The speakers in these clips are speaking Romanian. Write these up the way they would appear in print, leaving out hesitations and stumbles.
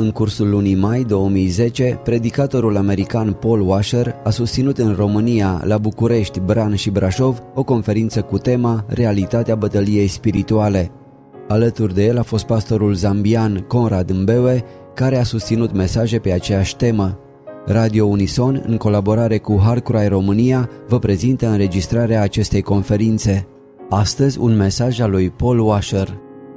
În cursul lunii mai 2010, predicatorul american Paul Washer a susținut în România, la București, Bran și Brașov, o conferință cu tema Realitatea bătăliei spirituale. Alături de el a fost pastorul zambian Conrad Mbewe, care a susținut mesaje pe aceeași temă. Radio Unison, în colaborare cu Heart Cry România, vă prezintă înregistrarea acestei conferințe. Astăzi, un mesaj al lui Paul Washer.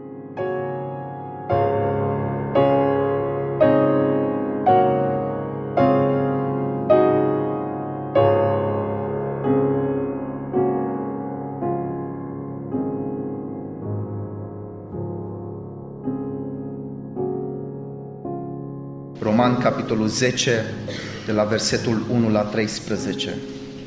Roman, capitolul 10, de la versetul 1 la 13.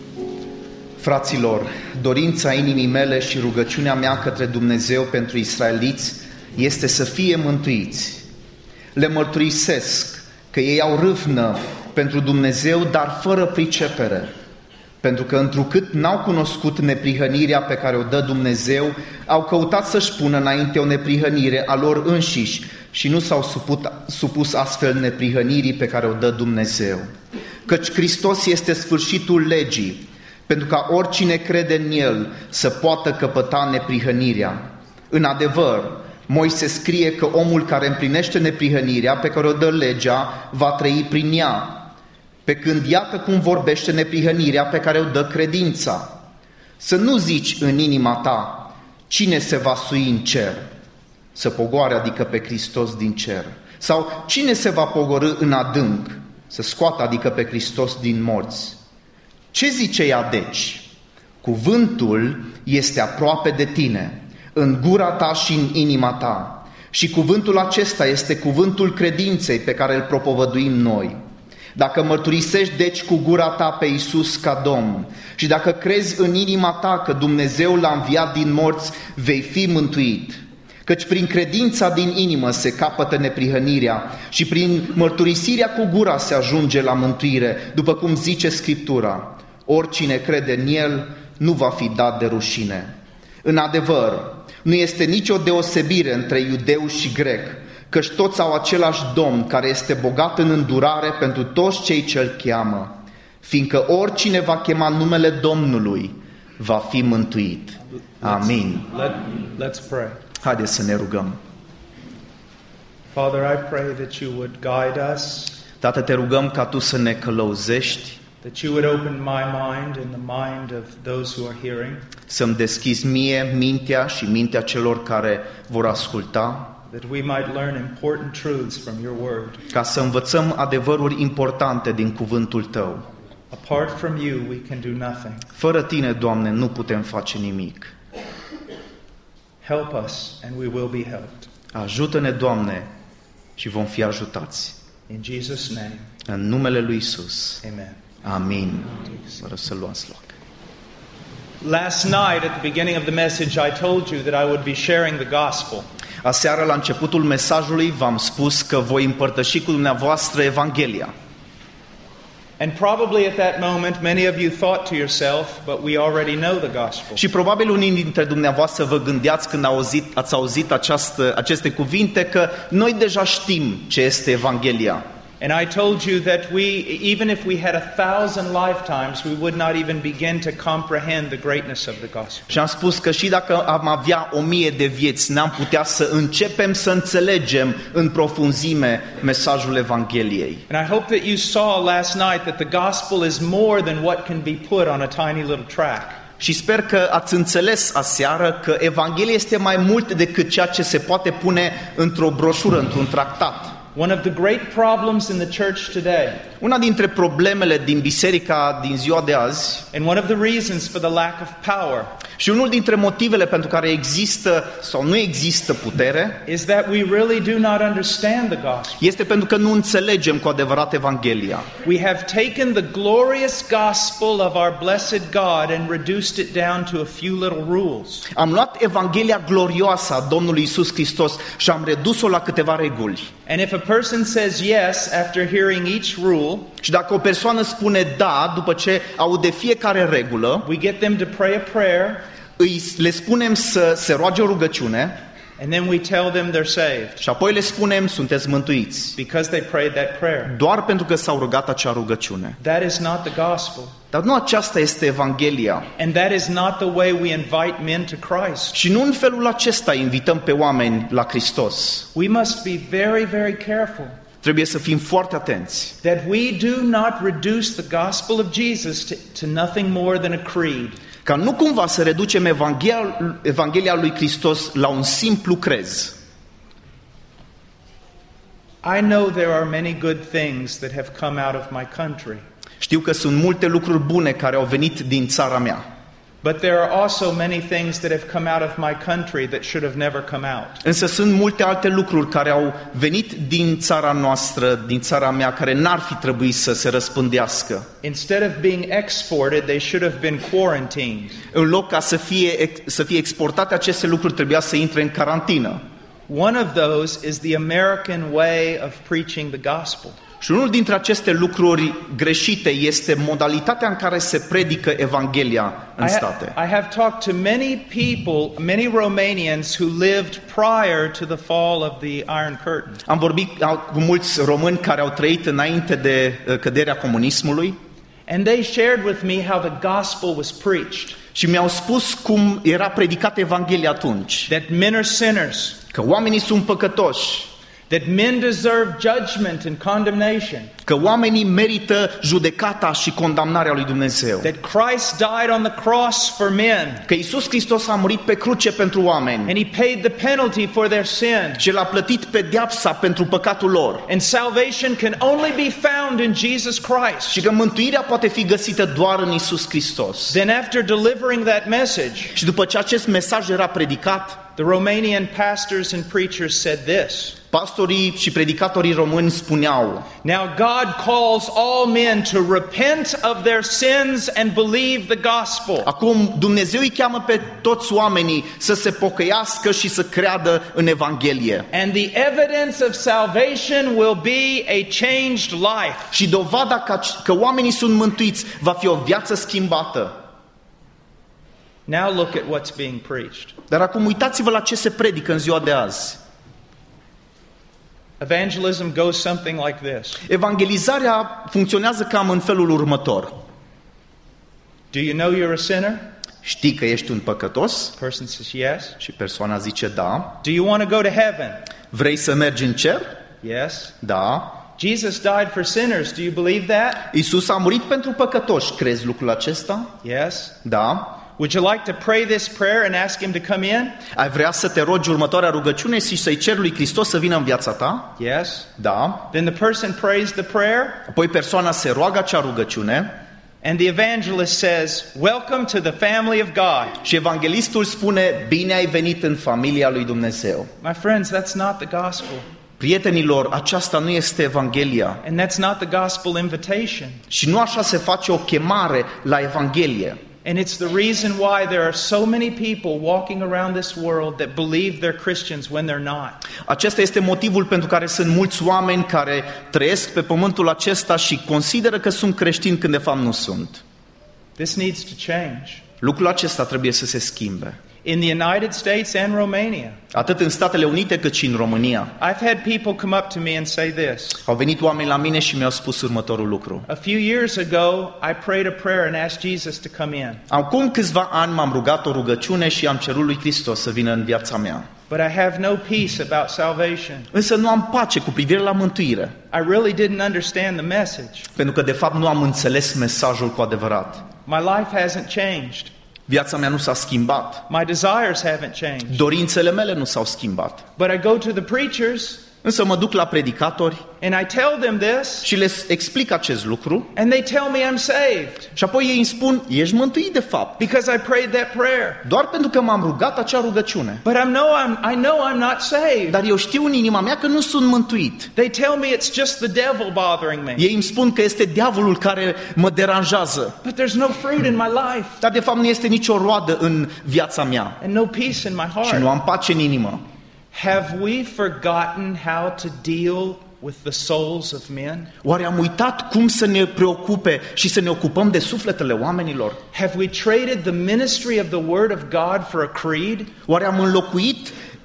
Fraților, dorința inimii mele și rugăciunea mea către Dumnezeu pentru israeliți este să fie mântuiți. Le mărturisesc că ei au râvnă pentru Dumnezeu, dar fără pricepere, pentru că întrucât n-au cunoscut neprihănirea pe care o dă Dumnezeu, au căutat să-și pună înainte o neprihănire a lor înșiși și nu s-au supus astfel neprihănirii pe care o dă Dumnezeu. Căci Hristos este sfârșitul legii, pentru ca oricine crede în El să poată căpăta neprihănirea. În adevăr, Moise scrie că omul care împlinește neprihănirea pe care o dă legea va trăi prin ea, pe când iată cum vorbește neprihănirea pe care o dă credința. Să nu zici în inima ta, cine se va sui în cer? Să pogoare, adică pe Hristos din cer. Sau cine se va pogorî în adânc? Să scoată, adică pe Hristos din morți. Ce zice ea deci? Cuvântul este aproape de tine, în gura ta și în inima ta. Și cuvântul acesta este cuvântul credinței pe care îl propovăduim noi. Dacă mărturisești deci cu gura ta pe Iisus ca Domn și dacă crezi în inima ta că Dumnezeu l-a înviat din morți, vei fi mântuit. Căci prin credința din inimă se capătă neprihănirea și prin mărturisirea cu gura se ajunge la mântuire, după cum zice Scriptura. Oricine crede în El nu va fi dat de rușine. În adevăr, nu este nicio deosebire între iudeu și grec, căci toți au același Domn care este bogat în îndurare pentru toți cei ce îl cheamă, fiindcă oricine va chema numele Domnului va fi mântuit. Amin. Let's pray. Haideți să ne rugăm. Father, I pray that you would guide us, Tată, te rugăm ca Tu să ne călăuzești, that you would open my mind and the mind of those who are hearing, să-mi deschizi mie mintea și mintea celor care vor asculta, that we might learn important truths from your word. ca să învățăm adevăruri importante din cuvântul Tău. Apart from you, we can do nothing. Fără Tine, Doamne, nu putem face nimic. Help us and we will be helped. Ajută-ne, Doamne, și vom fi ajutați. In Jesus' name, În numele lui Iisus. amen. Amin. Vă rog să luați loc. Last night at the beginning of the message, I told you that I would be sharing the gospel. Aseară, la începutul mesajului, v-am spus că voi împărtăși cu dumneavoastră Evanghelia. And probably at that moment, many of you thought to yourself, but we already know the gospel. Și probabil unii dintre dumneavoastră vă gândeați când ați auzit aceste cuvinte că noi deja știm ce este Evanghelia. And I told you that even if we had 1,000 lifetimes, we would not even begin to comprehend the greatness of the gospel. Și am spus că și dacă am avea 1000 de vieți, n-am putea să începem să înțelegem în profunzime mesajul Evangheliei. And I hope that you saw last night that the gospel is more than what can be put on a tiny little tract. Și sper că ați înțeles aseară că Evanghelia este mai mult decât ceea ce se poate pune într-o broșură, într-un tractat. One of the great problems in the church today, Una dintre problemele din biserica din ziua de azi, and one of the reasons for the lack of power, și unul dintre motivele pentru care există sau nu există putere, is that we really do not understand the gospel. este pentru că nu înțelegem cu adevărat Evanghelia. We have taken the glorious gospel of our blessed God and reduced it down to a few little rules. Am luat Evanghelia glorioasă a Domnului Iisus Hristos și am redus-o la câteva reguli. And if a person says yes after hearing each rule, Și dacă o persoană spune da după ce aude fiecare regulă, we get them to pray a prayer, le spunem să se roage o rugăciune, And then we tell them they're saved Și apoi le spunem, sunteți mântuiți. because they prayed that prayer. Doar pentru că s-au rugat acea rugăciune. That is not the gospel. Dar nu aceasta este Evanghelia. And that is not the way we invite men to Christ. Și nu în felul acesta invităm pe oameni la Hristos. We must be very, very careful Trebuie să fim foarte atenți. that we do not reduce the gospel of Jesus to nothing more than a creed. Ca nu cumva să reducem Evanghelia lui Hristos la un simplu crez. I know there are many good things that have come out of my country. Știu că sunt multe lucruri bune care au venit din țara mea. But there are also many things that have come out of my country that should have never come out. Însă sunt multe alte lucruri care au venit din țara noastră, din țara mea, care n-ar fi trebuit să se răspândească. Instead of being exported, they should have been quarantined. În loc ca să fie exportate aceste lucruri, trebuia să intre în carantină. One of those is the American way of preaching the gospel. Și unul dintre aceste lucruri greșite este modalitatea în care se predică Evanghelia în state. I have talked to many people, many Romanians who lived prior to the fall of the Iron Curtain. Am vorbit cu mulți români care au trăit înainte de căderea comunismului. And they shared with me how the gospel was preached. Și mi-au spus cum era predicată Evanghelia atunci. That men are sinners. Că oamenii sunt păcătoși. That men deserve judgment and condemnation. Că oamenii merită judecata și condamnarea lui Dumnezeu. That Christ died on the cross for men. Că Iisus Hristos a murit pe cruce pentru oameni. And he paid the penalty for their sin. Și el a plătit pedeapsa pentru păcatul lor. And salvation can only be found in Jesus Christ. Și că mântuirea poate fi găsită doar în Iisus Hristos. Then after delivering that message, și după ce acest mesaj era predicat, the Romanian pastors and preachers said this. Pastorii și predicatorii români spuneau: Now God calls all men to repent of their sins and believe the gospel. Acum Dumnezeu îi cheamă pe toți oamenii să se pocăiască și să creadă în Evanghelie. And the evidence of salvation will be a changed life. Și dovada că oamenii sunt mântuiți va fi o viață schimbată. Now look at what's being preached. Dar acum uitați-vă la ce se predică în ziua de azi. Evangelism goes something like this. Evangelizarea funcționează cam în felul următor. Do you know you're a sinner? Știi că ești un păcătos? The person says yes. Și persoana zice da. Do you want to go to heaven? Vrei să mergi în cer? Yes. Da. Jesus died for sinners. Do you believe that? Iisus a murit pentru păcătoși. Crezi lucrul acesta? Yes. Da. Would you like to pray this prayer and ask him to come in? Ai vrea să te rogi următoarea rugăciune și să-i ceri lui Hristos să vină în viața ta? Yes. Da. Then the person prays the prayer. Apoi persoana se roagă acea rugăciune. And the evangelist says, "Welcome to the family of God." Și evanghelistul spune: bine ai venit în familia lui Dumnezeu. My friends, that's not the gospel. Prietenilor, aceasta nu este Evanghelia. And that's not the gospel invitation. Și nu așa se face o chemare la Evanghelie. And it's the reason why there are so many people walking around this world that believe they're Christians when they're not. Acesta este motivul pentru care sunt mulți oameni care trăiesc pe pământul acesta și consideră că sunt creștini când de fapt nu sunt. This needs to change. Lucrul acesta trebuie să se schimbe. In the United States and Romania. Atât în Statele Unite cât și în România. I've had people come up to me and say this. Au venit oameni la mine și mi-au spus următorul lucru. A few years ago, I prayed a prayer and asked Jesus to come in. Acum câțiva ani m-am rugat o rugăciune și am cerut lui Hristos să vină în viața mea. But I have no peace about salvation. Însă nu am pace cu privire la mântuire. I really didn't understand the message. Pentru că de fapt nu am înțeles mesajul cu adevărat. My life hasn't changed. Viața mea nu s-a schimbat. My desires haven't changed. Dorințele mele nu s-au schimbat. But I go to the preachers. Însă mă duc la predicatori And I tell them this. și le explic acest lucru. And they tell me I'm saved. Și apoi ei îmi spun: ești mântuit de fapt. Because I prayed that prayer. Doar pentru că m-am rugat acea rugăciune. But I know I'm not saved. Dar eu știu în inima mea că nu sunt mântuit. They tell me it's just the devil bothering me. Ei îmi spun că este diavolul care mă deranjează. But there's no fruit in my life. Dar de fapt nu este nicio roadă în viața mea. And no peace in my heart. Și nu am pace în inimă. Have we forgotten how to deal with the souls of men? Oare am uitat cum să ne preocupe și să ne ocupăm de sufletele oamenilor? Have we traded the ministry of the Word of God for a creed? Oare am înlocuit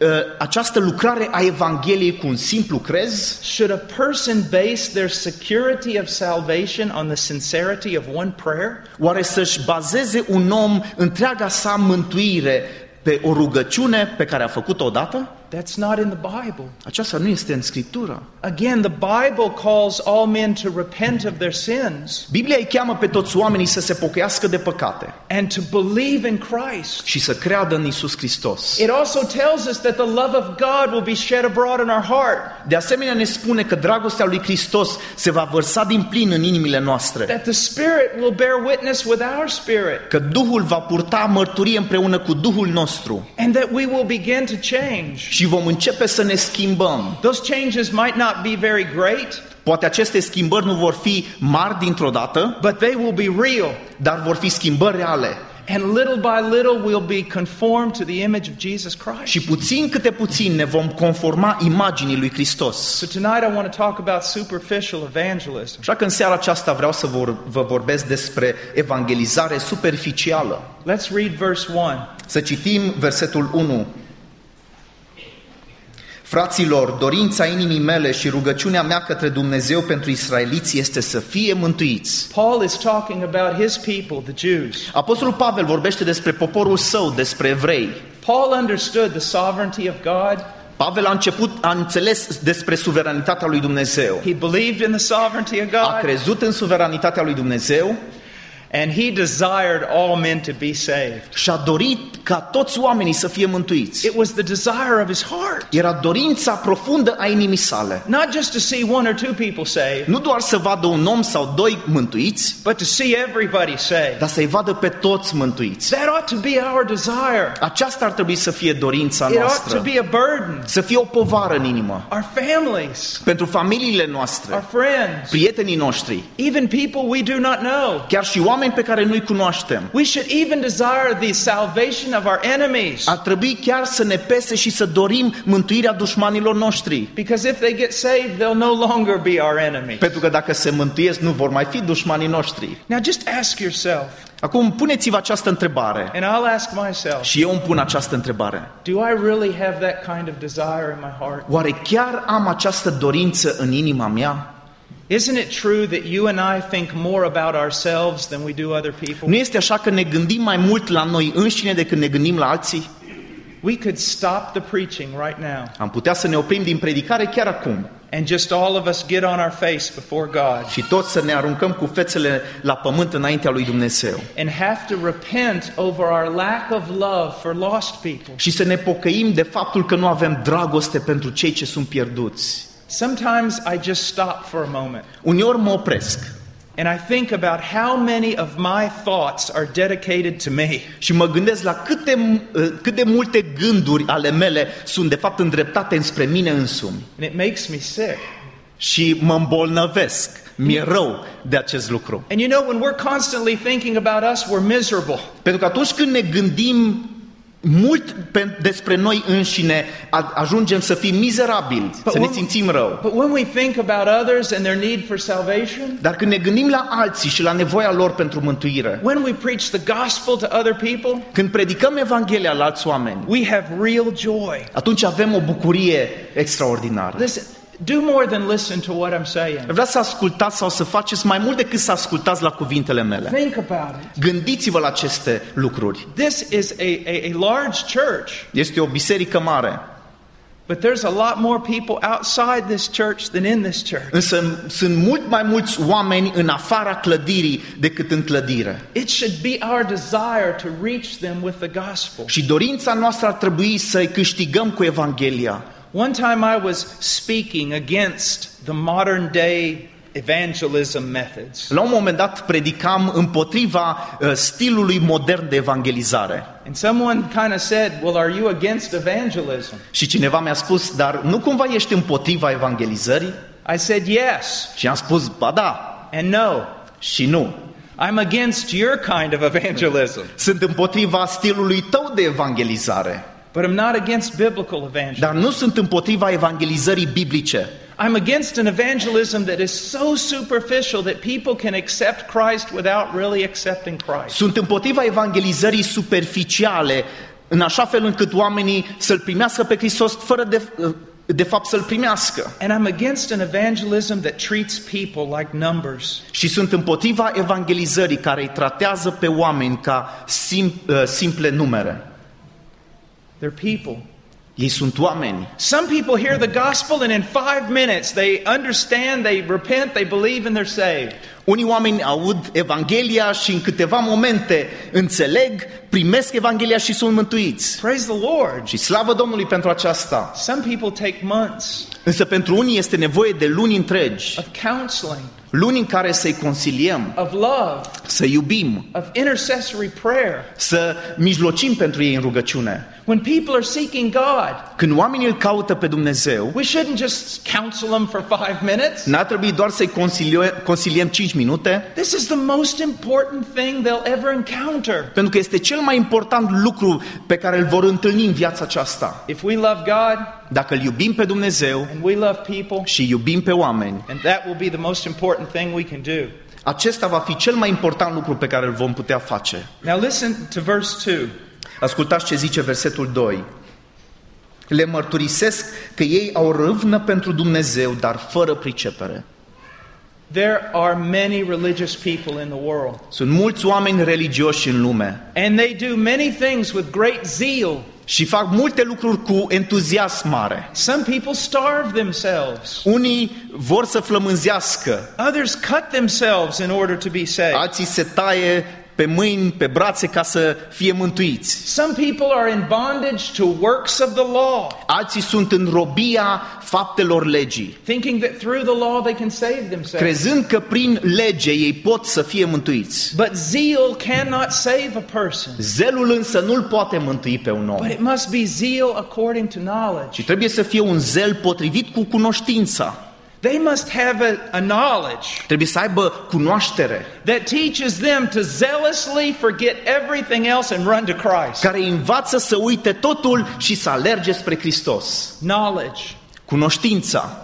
această lucrare a Evangheliei cu un simplu crez? Should a person base their security of salvation on the sincerity of one prayer? Oare să-și bazeze un om întreaga sa mântuire pe o rugăciune pe care a făcut-o odată? That's not in the Bible. Aceasta nu este în Scriptură. Again, the Bible calls all men to repent of their sins Biblia îi cheamă pe toți oamenii să se pocăiască de păcate and to believe in Christ. și să creadă în Iisus Hristos. It also tells us that the love of God will be shed abroad in our heart, De asemenea ne spune că dragostea lui Hristos se va vărsa din plin în inimile noastre, that the Spirit will bear witness with our spirit, că Duhul va purta mărturie împreună cu Duhul nostru and that we will begin to change. și vom începe să ne schimbăm. Those changes might not be very great, Poate aceste schimbări nu vor fi mari dintr-o dată, but they will be real. dar vor fi schimbări reale. And little by little we'll be conformed to the image of Jesus Christ. Și puțin câte puțin ne vom conforma imaginii lui Hristos. So tonight I want to talk about superficial evangelism. Așa că în seara aceasta vreau să vă vorbesc despre evangelizare superficială. Let's read verse 1. Să citim versetul 1. Fraților, dorința inimii mele și rugăciunea mea către Dumnezeu pentru israeliți este să fie mântuiți. Paul is talking about his people, the Jews. Apostolul Pavel vorbește despre poporul său, despre evrei. Paul understood the sovereignty of God. Pavel a înțeles despre suveranitatea lui Dumnezeu. He believed in the sovereignty of A God, crezut în suveranitatea lui Dumnezeu and he desired all men to be saved. și a dorit ca toți oamenii să fie mântuiți. It was the desire of his heart. Era dorința profundă a inimii sale. Not just to see one or two people saved, Nu doar să vadă un om sau doi mântuiți, but to see everybody saved. dar să-i vadă pe toți mântuiți. That ought to be our desire. Aceasta ar trebui să fie dorința It ought to noastră. be a burden. Să fie o povară în inimă. Our families, Pentru familiile our noastre, friends, prietenii noștri, even people we do not know. chiar și oameni pe care nu-i cunoaștem. We should even desire the salvation of our enemies. Ar trebui chiar să ne pese și să dorim mântuirea dușmanilor noștri. Because if they get saved, they'll no longer be our enemies. Pentru că dacă se mântuiesc, nu vor mai fi dușmanii noștri. Now just ask yourself, Acum, puneți-vă această întrebare. and I'll ask myself, Și eu îmi pun această întrebare. do I really have that kind of desire in my heart? Oare chiar am această dorință în inima mea? Isn't it true that you and I think more about ourselves than we do other people? Nu este așa că ne gândim mai mult la noi înșine decât ne gândim la alții? We could stop the preaching right now Am putea să ne oprim din predicare chiar acum and just all of us get on our face before God și toți să ne aruncăm cu fețele la pământ înaintea lui Dumnezeu and have to repent over our lack of love for lost people. și să ne pocăim de faptul că nu avem dragoste pentru cei ce sunt pierduți. Sometimes I just stop for a moment Uneori mă opresc and I think about how many of my thoughts are dedicated to me. și mă gândesc la cât de multe gânduri ale mele sunt de fapt îndreptate înspre mine însumi. And it makes me sick. Și mă îmbolnăvesc, mi-e rău de acest lucru. And you know, when we're constantly thinking about us, we're miserable. Pentru că atunci când ne gândim mult despre noi înșine, ajungem să fim mizerabili, să ne simțim rău. But when we think about others and their need for salvation, Dar când ne gândim la alții și la nevoia lor pentru mântuire, when we preach the gospel to other people, când predicăm Evanghelia la alți oameni, we have real joy. atunci avem o bucurie extraordinară. Listen, do more than listen to what I'm saying. Vreau să ascultați sau să faceți mai mult decât să ascultați la cuvintele mele. Think about it. Gândiți-vă la aceste lucruri. This is a large church, Este o biserică mare, but there's a lot more people outside this church than in this church. însă sunt mult mai mulți oameni în afara clădirii decât în clădire. It should be our desire to reach them with the gospel. Și dorința noastră ar trebui să-i câștigăm cu Evanghelia. One time I was speaking against the modern day evangelism methods. La un moment dat predicam împotriva stilului modern de evangelizare. And someone kind of said, well, are you against evangelism? Și cineva mi-a spus, dar nu cumva ești împotriva evangelizării? I said, yes Și am spus, ba da and no. și nu. I'm against your kind of evangelism, Sunt împotriva stilului tău de evangelizare, but I'm not against biblical evangelism. dar nu sunt împotriva evangelizării biblice. I'm against an evangelism that is so superficial that people can accept Christ without really accepting Christ. Sunt împotriva evangelizării superficiale în așa fel încât oamenii să-L primească pe Hristos fără de fapt să-L primească. And I'm against an evangelism that treats people like numbers. Și sunt împotriva evangelizării care îi tratează pe oameni ca simple numere. They're people. Ei sunt oameni. Some people hear the gospel and in 5 minutes they understand, they repent, they believe and they're saved. Unii oameni aud Evanghelia și în câteva momente înțeleg, primesc Evanghelia și sunt mântuiți. Praise the Lord. Și slavă Domnului pentru aceasta. Some people take months Însă pentru unii este nevoie de luni întregi, of counseling, luni în care să-i consiliem, of love, să iubim, of intercessory prayer. să mijlocim pentru ei în rugăciune. When people are seeking God, Când oamenii îl caută pe Dumnezeu, we shouldn't just counsel them for 5 minutes. n-ar trebui doar să-i consiliem 5 minute, This is the most important thing they'll ever encounter. pentru că este cel mai important lucru pe care îl vor întâlni în viața aceasta. If we love God Dacă îl iubim pe Dumnezeu and we love people, și iubim pe oameni, and that will be the most important thing we can do. acesta va fi cel mai important lucru pe care îl vom putea face. Now listen to verse 2. Ascultați ce zice versetul 2. Le mărturisesc că ei au râvnă pentru Dumnezeu, dar fără pricepere. There are many religious people in the world, Sunt mulți oameni religioși în lume and they do many things with great zeal. și fac multe lucruri cu entuziasm mare. Some people starve themselves. Unii vor să flămânzească, Others cut themselves in order to be saved. alții se taie pe mâini, pe brațe ca să fie mântuiți. Some people are in bondage to works of the law, Alții sunt în robia faptelor legii, thinking that through the law they can save themselves. crezând că prin lege ei pot să fie mântuiți. But zeal cannot save a person. Zelul însă nu-l poate mântui pe un om. But it must be zeal according to knowledge. Și trebuie să fie un zel potrivit cu cunoștința. They must have a knowledge Trebuie să aibă cunoaștere that teaches them to zealously forget everything else and run to Christ. care îi învață să uite totul și să alerge spre Hristos. Knowledge. Cunoștința.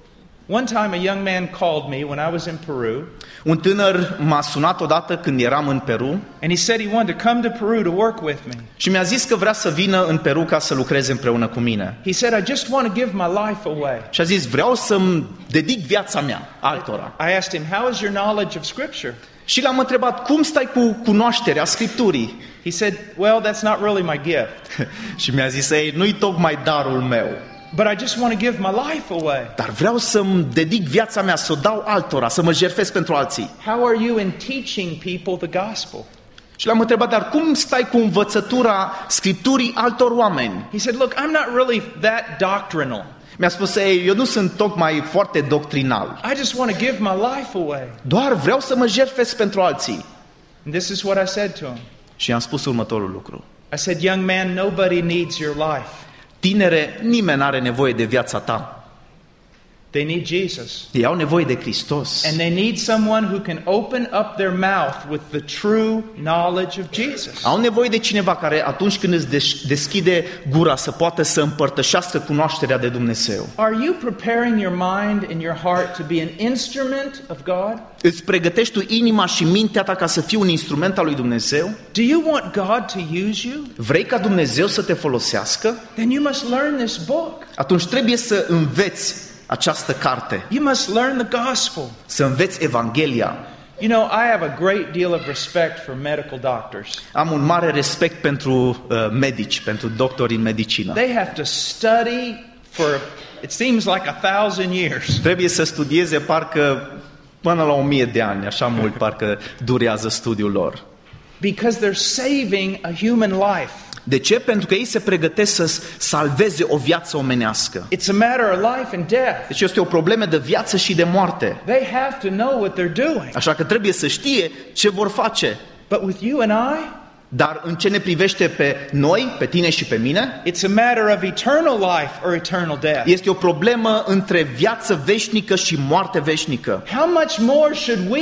One time a young man called me when I was in Peru, Un tânăr m-a sunat odată când eram în Peru and he said he wanted to come to Peru to work with me. și mi-a zis că vrea să vină în Peru ca să lucreze împreună cu mine. He said, I just want to give my life away. Și a zis, vreau să-mi dedic viața mea altora. I asked him, how is your knowledge of Scripture? Și l-am întrebat, cum stai cu cunoașterea Scripturii? He said, well, that's not really my gift, Și mi-a zis, ei, nu-i tocmai darul meu, but I just want to give my life away. dar vreau să-mi dedic viața mea, să o dau altora, să mă jertfesc pentru alții. How are you in teaching people the gospel? Și l-am întrebat, dar cum stai cu învățătura Scripturii altor oameni? He said, look, I'm not really that doctrinal. Mi-a spus, ei, eu nu sunt tocmai foarte doctrinal, I just want to give my life away. doar vreau să mă jertfesc pentru alții. And this is what I said to him. Și i-am spus următorul lucru. I said, young man, nobody needs your life. Tinere, nimeni n-are nevoie de viața ta. They need Jesus. Ei au nevoie de Hristos. And they need someone who can open up their mouth with the true knowledge of Jesus. Au nevoie de cineva care atunci când îți deschide gura să poată să împărtășească cunoașterea de Dumnezeu. Are you preparing your mind and your heart to be an instrument of God? Îți pregătești tu inima și mintea ta ca să fii un instrument al lui Dumnezeu? Do you want God to use you? Vrei ca Dumnezeu să te folosească? Then you must learn this book. Atunci trebuie să înveți această carte, You must learn the gospel. să înveți Evanghelia. You know, I have a great deal of respect for medical doctors. Am un mare respect pentru medici, pentru doctori în medicină. They have to study for, it seems like 1,000 years. Trebuie să studieze parcă până la 1000 de ani, așa mult parcă durează studiul lor. Because they're saving a human life. De ce? Pentru că ei se pregătesc să salveze o viață omenească. It's a matter of life and death. Deci este o problemă de viață și de moarte. They have to know what they're doing. Așa că trebuie să știe ce vor face. But with you and I, Dar în ce ne privește pe noi, pe tine și pe mine, it's a matter of eternal life or eternal death. este o problemă între viață veșnică și moarte veșnică. How much more should we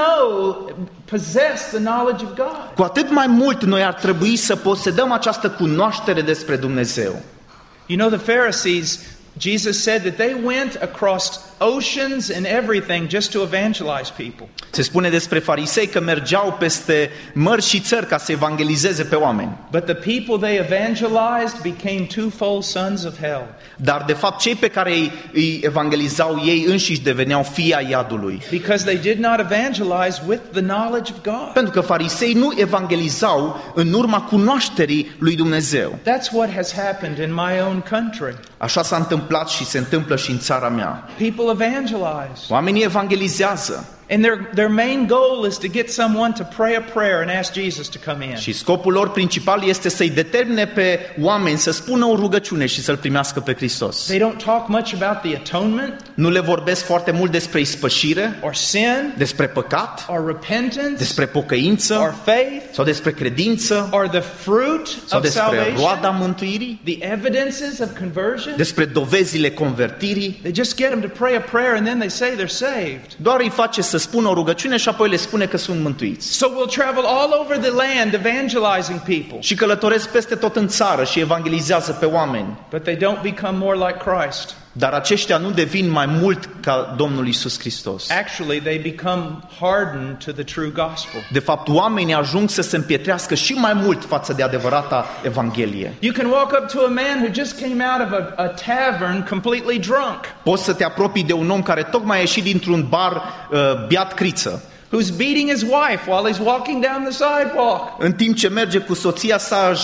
possess the knowledge of God? Cu atât mai mult noi ar trebui să posedăm această cunoaștere despre Dumnezeu. You know, the Pharisees Jesus said that they went across oceans and everything just to evangelize people. Se spune despre farisei că mergeau peste mări și țări ca să evangelizeze pe oameni. But the people they evangelized became twofold sons of hell. Dar de fapt cei pe care îi evangelizau ei înșiși deveneau fii ai iadului. Because they did not evangelize with the knowledge of God. Pentru că farisei nu evangelizau în urma cunoașterii lui Dumnezeu. That's what has happened in my own country. Așa s-a întâmplat și se întâmplă și în țara mea. People evangelize. Oamenii evangelizează. And their main goal is to get someone to pray a prayer and ask Jesus to come in. Și scopul lor principal este să-i determine pe oameni să spună o rugăciune și să-L primească pe Hristos. They don't talk much about the atonement. Nu le vorbesc foarte mult despre ispășire, Or sin. despre păcat, Or repentance. despre pocăință, Or faith. sau despre credință, Or the fruit sau of despre roada salvation. mântuirii, The evidences of conversion. despre dovezile convertirii. They just get them to pray a prayer and then they say they're saved. Doar îi face să spună o rugăciune și apoi le spune că sunt mântuiți. So we'll travel all over the land evangelizing people. Și călătoresc peste tot în țară și evangelizează pe oameni. But they don't become more like Christ. Dar aceștia nu devin mai mult ca Domnul Iisus Hristos. Actually, they become hardened to the true gospel. De fapt, oamenii ajung să se împietrească și mai mult față de adevărata Evanghelie. You can walk up to a man who just came out of a tavern completely drunk, Poți să te apropii de un om care tocmai a ieșit dintr-un bar beat criță, who's beating his wife while he's walking down the sidewalk, în timp ce merge cu soția sa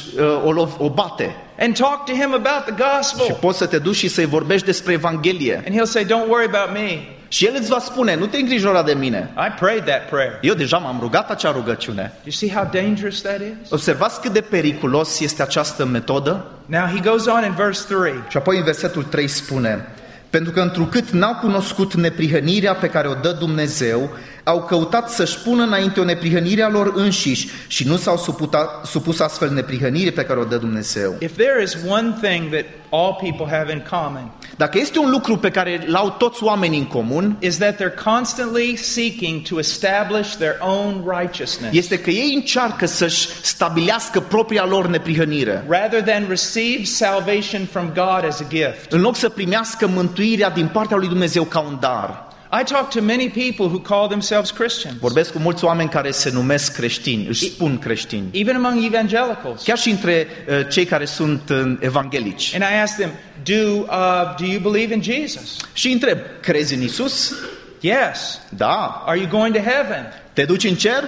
o bate. and talk to him about the Și gospel. poți să te duci și să-i vorbești despre Evanghelie. And he'll say, "Don't worry about me. Și el îți va spune, nu te îngrijora de mine. I prayed that prayer." Eu deja m-am rugat acea rugăciune. You see how dangerous that is? Observați cât de periculos este această metodă? Now he goes on in verse 3. Și apoi în versetul 3 spune: pentru că întrucât n-au cunoscut neprihănirea pe care o dă Dumnezeu, au căutat să-și pună înainte o neprihănire a lor înșiși și nu s-au supus astfel neprihănirii pe care o dă Dumnezeu. If there is one thing that all people have in common, Dacă este un lucru pe care l-au toți oamenii în comun, is that they're constantly seeking to establish their own righteousness este că ei încearcă să-și stabilească propria lor neprihănire, rather than receive salvation from God as a gift. în loc să primească mântuirea din partea lui Dumnezeu ca un dar. I talk to many people who call themselves Christians, Vorbesc cu mulți oameni care se numesc creștini, își spun creștini, even among evangelicals. chiar și între cei care sunt evanghelici. And I ask them, do you believe in Jesus? Și întreb, crezi în Isus? Yes. Da. Are you going to heaven? Te duci în cer?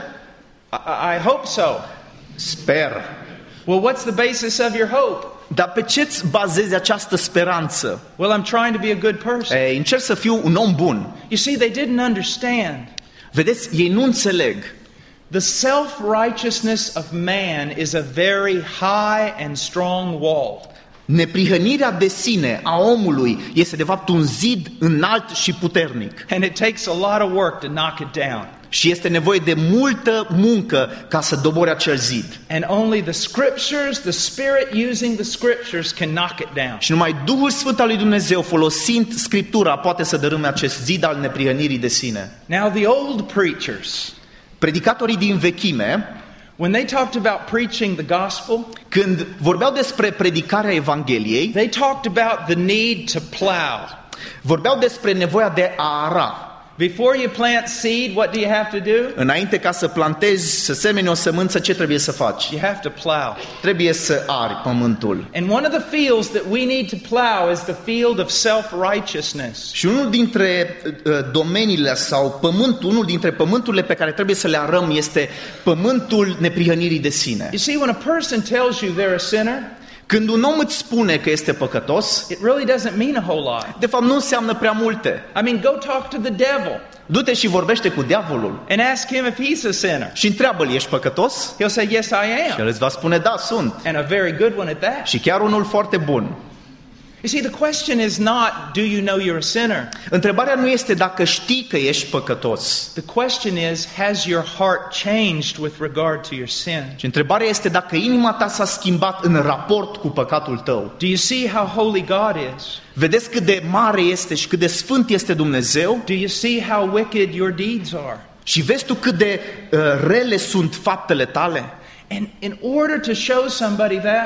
I hope so. Sper. Well, what's the basis of your hope? Dar pe ce-ți bazezi această speranță? Well, I'm trying to be a good person. Încerc să fiu un om bun. You see, they didn't understand. Vedeți, ei nu înțeleg. The self-righteousness of man is a very high and strong wall. Neprihănirea de sine a omului este de fapt un zid înalt și puternic. And it takes a lot of work to knock it down. Și este nevoie de multă muncă ca să dobori acel zid. And only the scriptures, the Spirit using the scriptures can knock it down. Și numai Duhul Sfânt al lui Dumnezeu, folosind Scriptura, poate să dărâme acest zid al neprihănirii de sine. Now the old preachers, Predicatorii din vechime, when they talked about preaching the gospel, când vorbeau despre predicarea Evangheliei, they talked about the need to plow. vorbeau despre nevoia de a ara. Before you plant seed, what do you have to do? Înainte ca să plantezi, să semeni o sămânță, ce trebuie să faci? You have to plow. Trebuie să ari pământul. And one of the fields that we need to plow is the field of self-righteousness. Și unul dintre domeniile sau unul dintre pământurile pe care trebuie să le arăm este pământul neprihănirii de sine. You see, when a person tells you they're a sinner, Când un om îți spune că este păcătos, it really doesn't mean a whole lot. de fapt nu înseamnă prea multe. I mean, go talk to the devil Du-te și vorbește cu diavolul and ask him if he's a sinner. și întreabă-l, ești păcătos? He'll say, yes, I Și am. el îți va spune, da, sunt. And a very good one at that. Și chiar unul foarte bun. You see, the question is not, do you know you're a sinner? Întrebarea nu este dacă știi că ești păcătos. The question is, has your heart changed with regard to your sin? Și întrebarea este dacă inima ta s-a schimbat în raport cu păcatul tău. Do you see how holy God is? Vedeți cât de mare este și cât de sfânt este Dumnezeu? Do you see how wicked your deeds are? Și vezi tu cât de rele sunt faptele tale? And in order to show somebody that,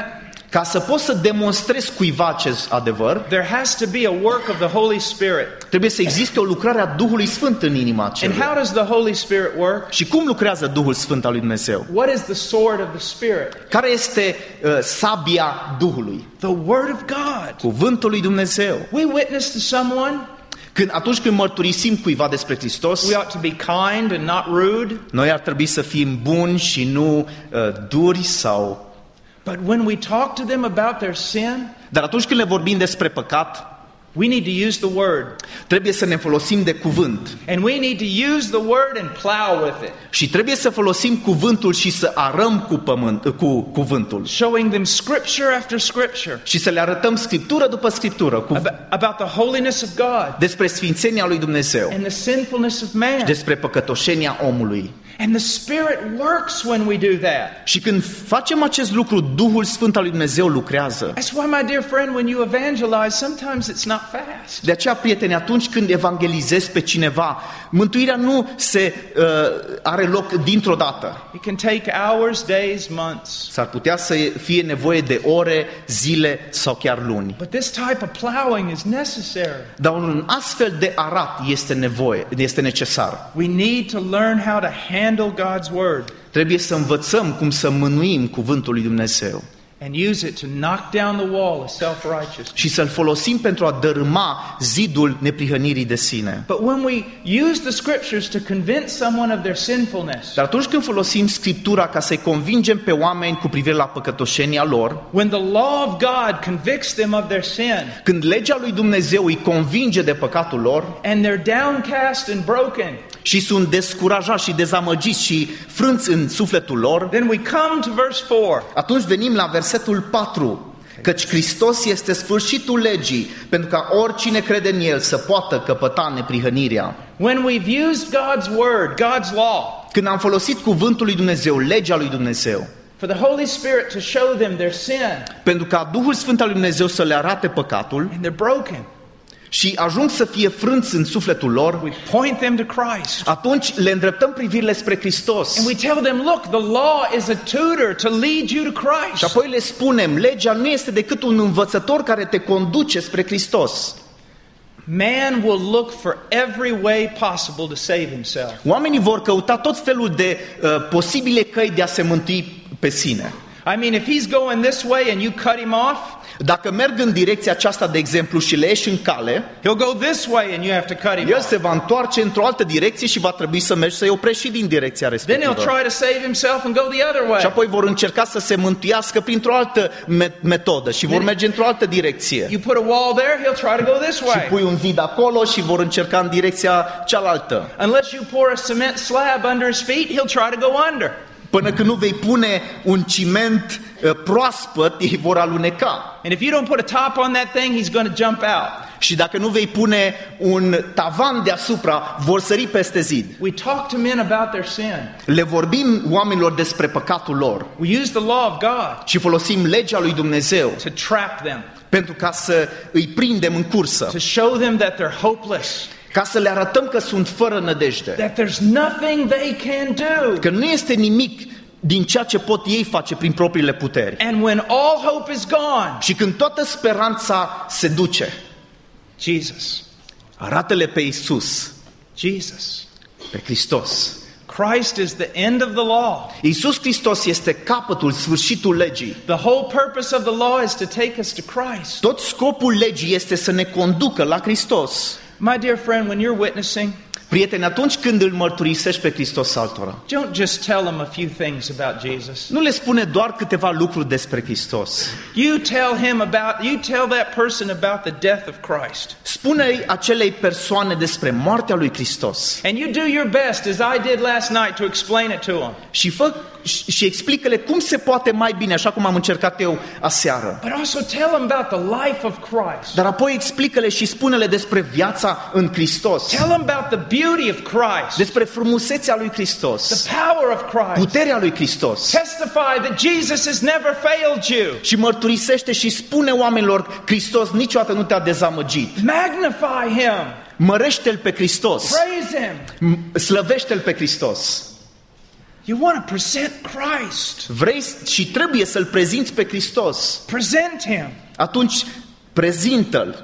Ca să poți să demonstrezi cuiva acest adevăr, there has to be a work of the Holy Spirit. trebuie să existe o lucrare a Duhului Sfânt în inima And aceluia. how does the Holy Spirit work? Și cum lucrează Duhul Sfânt al lui Dumnezeu? What is the sword of the Spirit? Care este sabia Duhului? The Word of God. Cuvântul lui Dumnezeu. We witness to someone, Atunci când mărturisim cuiva despre Hristos, we ought to be kind and not rude. noi ar trebui să fim buni și nu duri sau... But when we talk to them about their sin, Dar atunci când le vorbim despre păcat, we need to use the Word. trebuie să ne folosim de cuvânt. And we need to use the Word and plow with it. Și trebuie să folosim cuvântul și să arăm cu cuvântul. Showing them Scripture after Scripture Și să le arătăm scriptură după scriptură about the holiness of God despre sfințenia lui Dumnezeu, and the sinfulness of man. despre păcătoșenia omului. And the Spirit works when we do that. Și când facem acest lucru, Duhul Sfânt al lui Dumnezeu lucrează. That's why, my dear friend, when you evangelize, sometimes it's not fast. De aceea, prieteni, atunci când evangelizezi pe cineva, mântuirea nu are loc dintr-o dată. It can take hours, days, months. S-ar putea să fie nevoie de ore, zile sau chiar luni. But this type of plowing is necessary. Dar un astfel de arat este necesar. We need to learn how to handle God's Word Trebuie să învățăm cum să mânuim cuvântul lui Dumnezeu and use it to knock down the wall of self-righteousness. și să-l folosim pentru a dărâma zidul neprihănirii de sine. But when we use the Scriptures to convince someone of their sinfulness, Dar atunci când folosim Scriptura ca să-i convingem pe oameni cu privire la păcătoșenia lor, when the law of God convicts them of their sin, când legea lui Dumnezeu îi convinge de păcatul lor and they're downcast and broken, și sunt descurajați și dezamăgiți și frânți în sufletul lor, then we come to verse 4. atunci venim la versetul 4. Căci Hristos este sfârșitul legii, pentru ca oricine crede în El să poată căpăta neprihănirea. When we've used God's Word, God's law, Când am folosit cuvântul lui Dumnezeu, legea lui Dumnezeu, for the Holy Spirit to show them their sin, pentru ca Duhul Sfânt al lui Dumnezeu să le arate păcatul and they're broken, și ajung să fie frânți în sufletul lor, we point them to Christ. atunci le îndreptăm privirile spre Hristos. And we tell them, look, the law is a tutor to lead you to Și Christ. apoi le spunem, legea nu este decât un învățător care te conduce spre Hristos. Man will look for every way possible to save himself. Oamenii vor căuta tot felul de posibile căi de a se mântui pe sine. I mean, if he's going this way and you cut him off, Dacă merg în direcția aceasta, de exemplu, și le ieși în cale, he'll go this way and you have to cut him el off. se va întoarce într-o altă direcție și va trebui să mergi să-i oprești și din direcția Then he'll respectivă. try to save himself and go the other Și way. apoi vor încerca să se mântuiască printr-o altă metodă și vor merge într-o altă direcție. You put a wall there, he'll try to go this Și way. pui un zid acolo și vor încerca în direcția cealaltă. Unless you pour a cement slab under his feet, he'll try to go under. Până când nu vei pune un ciment proaspăt, ei vor aluneca. And if you don't put a top on that thing, he's going to jump out. Și dacă nu vei pune un tavan deasupra, vor sări peste zid. We talk to men about their sin. Le vorbim oamenilor despre păcatul lor We use the law of God și folosim legea lui Dumnezeu to trap them, pentru ca să îi prindem în cursă, to show them that they're hopeless, ca să le arătăm că sunt fără nădejde, that there's nothing they can do. că nu este nimic din ceea ce pot ei face prin propriile puteri. And when all hope is gone, Și când toată speranța se duce, Jesus, arată-le pe Iisus, Jesus. pe Hristos. Christ is the end of the law. Iisus Hristos este capătul, sfârșitul legii. The whole purpose of the law is to take us to Christ. Tot scopul legii este să ne conducă la Hristos. My dear friend, when you're witnessing, Prieteni, atunci când îl mărturisești pe Hristos altora, don't just tell them a few things about Jesus. nu le spune doar câteva lucruri despre Hristos. You tell that person about the death of Christ. Spune-i acelei persoane despre moartea lui Hristos And you do your best, as I did last night, to explain it to them. și explică-le cum se poate mai bine, așa cum am încercat eu aseară. But also tell them about the life of Christ. Dar apoi explică-le și spune-le despre viața în Hristos, Tell them about the beauty of Christ, despre frumusețea lui Hristos, the power of Christ. puterea lui Hristos. Testify that Jesus has never failed you. Și mărturisește și spune oamenilor, Hristos niciodată nu te-a dezamăgit. Magnify Him. Mărește-L pe Hristos, Praise Him. slăvește-L pe Hristos. You want to present Christ. Vrei și trebuie să-L prezinți pe Hristos. Present Him. Atunci prezintă-L.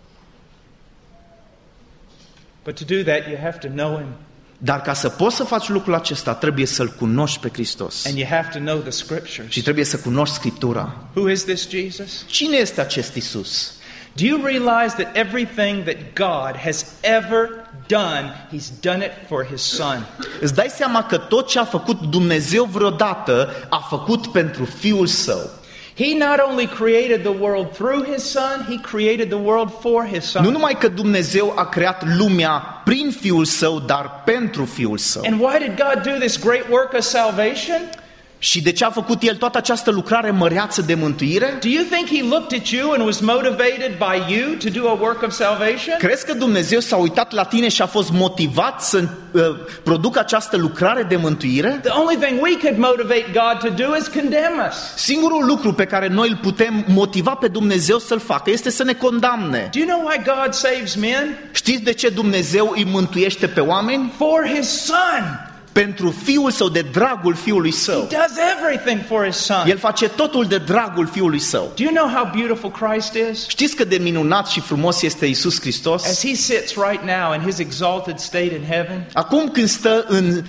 But to do that, you have to know Him. Dar ca să poți să faci lucrul acesta, trebuie să-L cunoști pe Hristos. And you have to know the Scriptures. Și trebuie să cunoști Scriptura. Who is this Jesus? Cine este acest Isus? Do you realize that everything that God has ever done, He's done it for His Son? Îți dai seama că tot ce a făcut Dumnezeu vreodată a făcut pentru Fiul Său. He not only created the world through His Son, He created the world for His Son. Nu numai că Dumnezeu a creat lumea prin Fiul Său, dar pentru Fiul Său. And why did God do this great work of salvation? Și de ce a făcut El toată această lucrare măreață de mântuire? Do you think He looked at you and was motivated by you to do a work of salvation? Crezi că Dumnezeu s-a uitat la tine și a fost motivat să producă această lucrare de mântuire? The only thing we could motivate God to do is condemn us. Singurul lucru pe care noi îl putem motiva pe Dumnezeu să-l facă este să ne condamne. Do you know why God saves men? Știți de ce Dumnezeu îi mântuiește pe oameni? For His Son. Pentru Fiul Său, de dragul Fiului Său. He does everything for His Son. El face totul de dragul Fiului Său. Do you know how beautiful Christ is? Știți cât de minunat și frumos este Iisus Hristos? As He sits right now in His exalted state in heaven, Acum când stă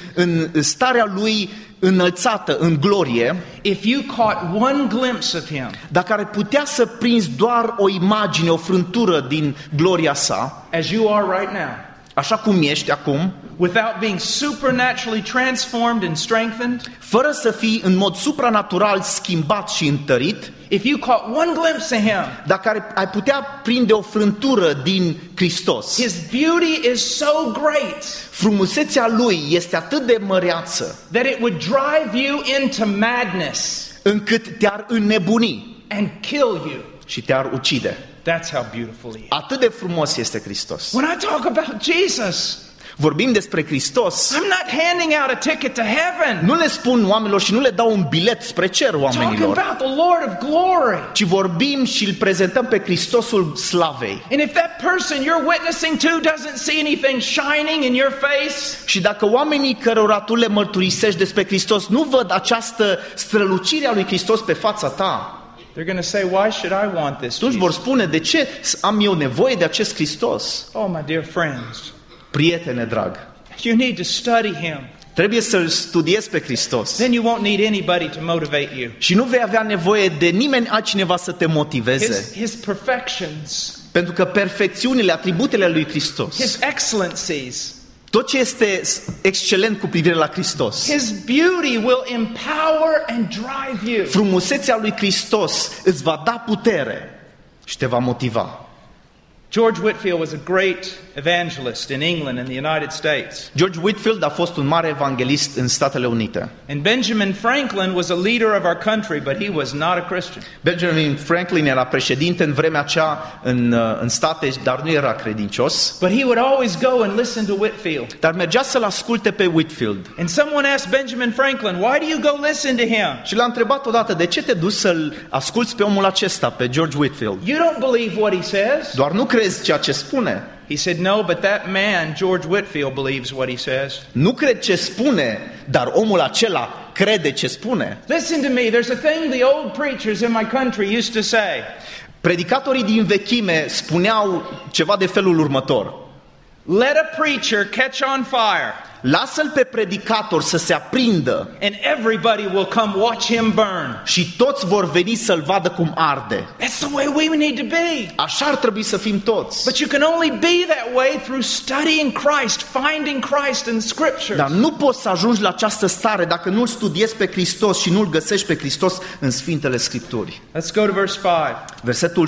în starea Lui înălțată, în glorie, if you caught one glimpse of Him, dacă ar putea să prinzi doar o imagine, o frântură din gloria Sa, as you are right now, așa cum ești acum, without being supernaturally transformed and strengthened, fără să fii în mod supranatural schimbat și întărit, if you caught one glimpse of Him, dacă ai putea prinde o frântură din Hristos, His beauty is so great frumusețea Lui este atât de măreață, that it would drive you into madness încât te-ar înnebuni and kill you. și te-ar ucide. That's how beautiful He is. Atât de frumos este Hristos. When I talk about Jesus, Vorbim despre Hristos, I'm not handing out a ticket to heaven. nu le spun oamenilor și nu le dau un bilet spre cer Talking oamenilor, about the Lord of glory. ci vorbim și îl prezentăm pe Hristosul slavei. And if that person you're witnessing to doesn't see anything shining in your face, Și dacă oamenii cărora tu le mărturisești despre Hristos nu văd această strălucire a lui Hristos pe fața ta, they're going to say, why should I want this atunci vor Jesus? spune, de ce am eu nevoie de acest Hristos? Oh, my dear friends, Prietene drag, you need to study Him. trebuie să-L studiezi pe Hristos. Then you won't need anybody to motivate you. Și nu vei avea nevoie de nimeni altcineva să te motiveze. His perfections, Pentru că perfecțiunile, atributele lui Hristos, His excellencies, tot ce este excelent cu privire la Hristos, His beauty will empower and drive you. frumusețea lui Hristos îți va da putere și te va motiva. George Whitefield was a great evangelist in England and the United States. George Whitefield a fost un mare evanghelist în Statele Unite. And Benjamin Franklin was a leader of our country, but he was not a Christian. Benjamin Franklin era președinte în vremea aceea în state, dar nu era credincios. But he would always go and listen to Whitefield. Dar mergea să-l asculte pe Whitefield. And someone asked Benjamin Franklin, why do you go listen to him? Și l-a întrebat odată, de ce te duci să-l asculți pe omul acesta, pe George Whitefield? You don't believe what he says? Doar nu crezi ceea ce spune. He said, no, but that man, George Whitefield, believes what he says. Nu cred ce spune, dar omul acela crede ce spune. Listen to me, there's a thing the old preachers in my country used to say. Predicatorii din vechime spuneau ceva de felul următor. Let a preacher catch on fire. Lasă-l pe predicator să se aprindă And everybody will come watch him burn. și toți vor veni să-l vadă cum arde. That's the way we need to be. Așa ar trebui să fim toți. But you can only be that way through studying Christ, finding Christ in the Scriptures. Dar nu poți să ajungi la această stare dacă nu-L studiezi pe Hristos și nu-L găsești pe Hristos în Sfintele Scripturi. Let's go to verse 5. Versetul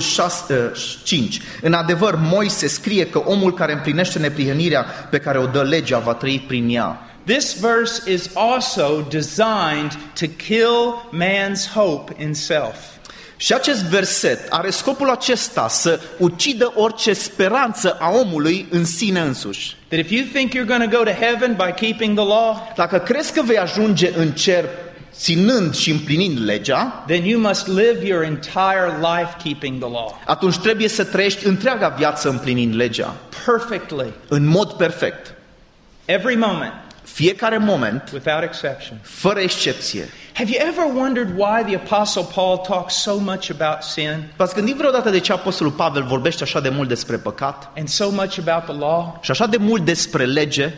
5. În adevăr, Moise scrie că omul care împlinește neprihănirea pe care o dă legea va trăi prin ea. This verse is also designed to kill man's hope in self. Și acest verset are scopul acesta, să ucidă orice speranță a omului în sine însuși. That if you think you're going to go to heaven by keeping the law, Dacă crezi că vei ajunge în cer ținând și împlinind legea, then you must live your entire life keeping the law. atunci trebuie să trăiești întreaga viață împlinind legea, Perfectly. în mod perfect. Every moment. fiecare moment, without exception. fără excepție. Have you ever wondered why the Apostle Paul talks so much about sin V-ați gândit vreodată de ce Apostolul Pavel vorbește așa de mult despre păcat and so much about the law? și așa de mult despre lege?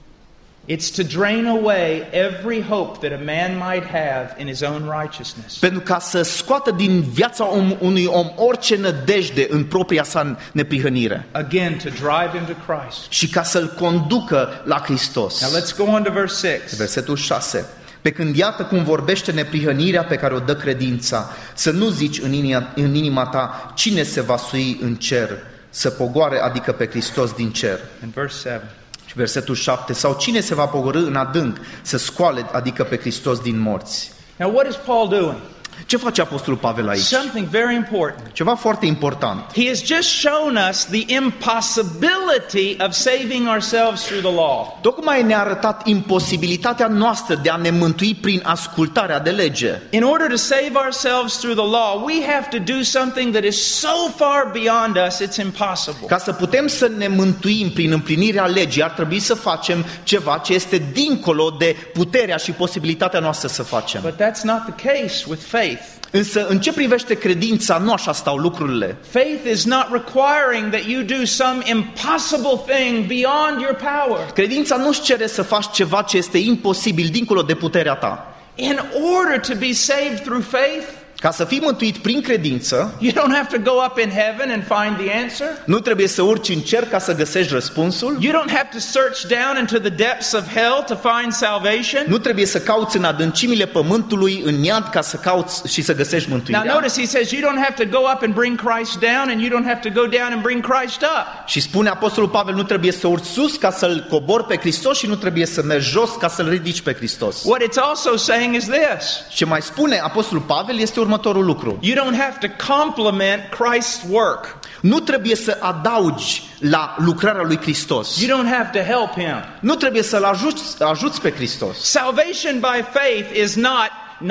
It's to drain away every hope that a man might have in his own righteousness. Pentru ca să scoată din viața unui om orice nădejde în propria sa neprihănire Again, to drive him to Christ. și ca să-l conducă la Hristos. Now let's go on to verse 6. Versetul 6. Pe când iată cum vorbește neprihănirea pe care o dă credința, să nu zici în inima ta cine se va sui în cer, să pogoare, adică pe Hristos din cer. In verse 7. Și versetul 7. Sau cine se va pogorî în adânc, să scoale, adică pe Hristos din morți. Now what is Paul doing? Ce face Apostolul Pavel aici? Something very important. Ceva foarte important. He has just shown us the impossibility of saving ourselves through the law. Tocmai ne-a arătat imposibilitatea noastră de a ne mântui prin ascultarea de lege. In order to save ourselves through the law, we have to do something that is so far beyond us, it's impossible. Ca să putem să ne mântuim prin împlinirea legii, ar trebui să facem ceva ce este dincolo de puterea și posibilitatea noastră să facem. But that's not the case with faith. Însă, în ce privește credința, nu așa stau lucrurile. Faith is not requiring that you do some impossible thing beyond your power. Credința nu-și cere să faci ceva ce este imposibil dincolo de puterea ta. In order to be saved through faith, Ca să fii mântuit prin credință, you don't have to go up in heaven and find the answer. nu trebuie să urci în cer ca să găsești răspunsul. You don't have to search down into the depths of hell to find salvation. Nu trebuie să cauți în adâncimile pământului, în iad, ca să cauți și să găsești Now mântuirea. notice he says you don't have to go up and bring Christ down, and you don't have to go down and bring Christ up. Și spune Apostolul Pavel, nu trebuie să urci sus ca să-L cobori pe Hristos și nu trebuie să mergi jos ca să-L ridici pe Hristos. What it's also saying is this. Ce mai spune Apostolul Pavel este următorul lucru. You don't have to complement Christ's work. Nu trebuie să adaugi la lucrarea lui Hristos. You don't have to help him. Nu trebuie să-L ajuți pe Hristos. Salvation by faith is not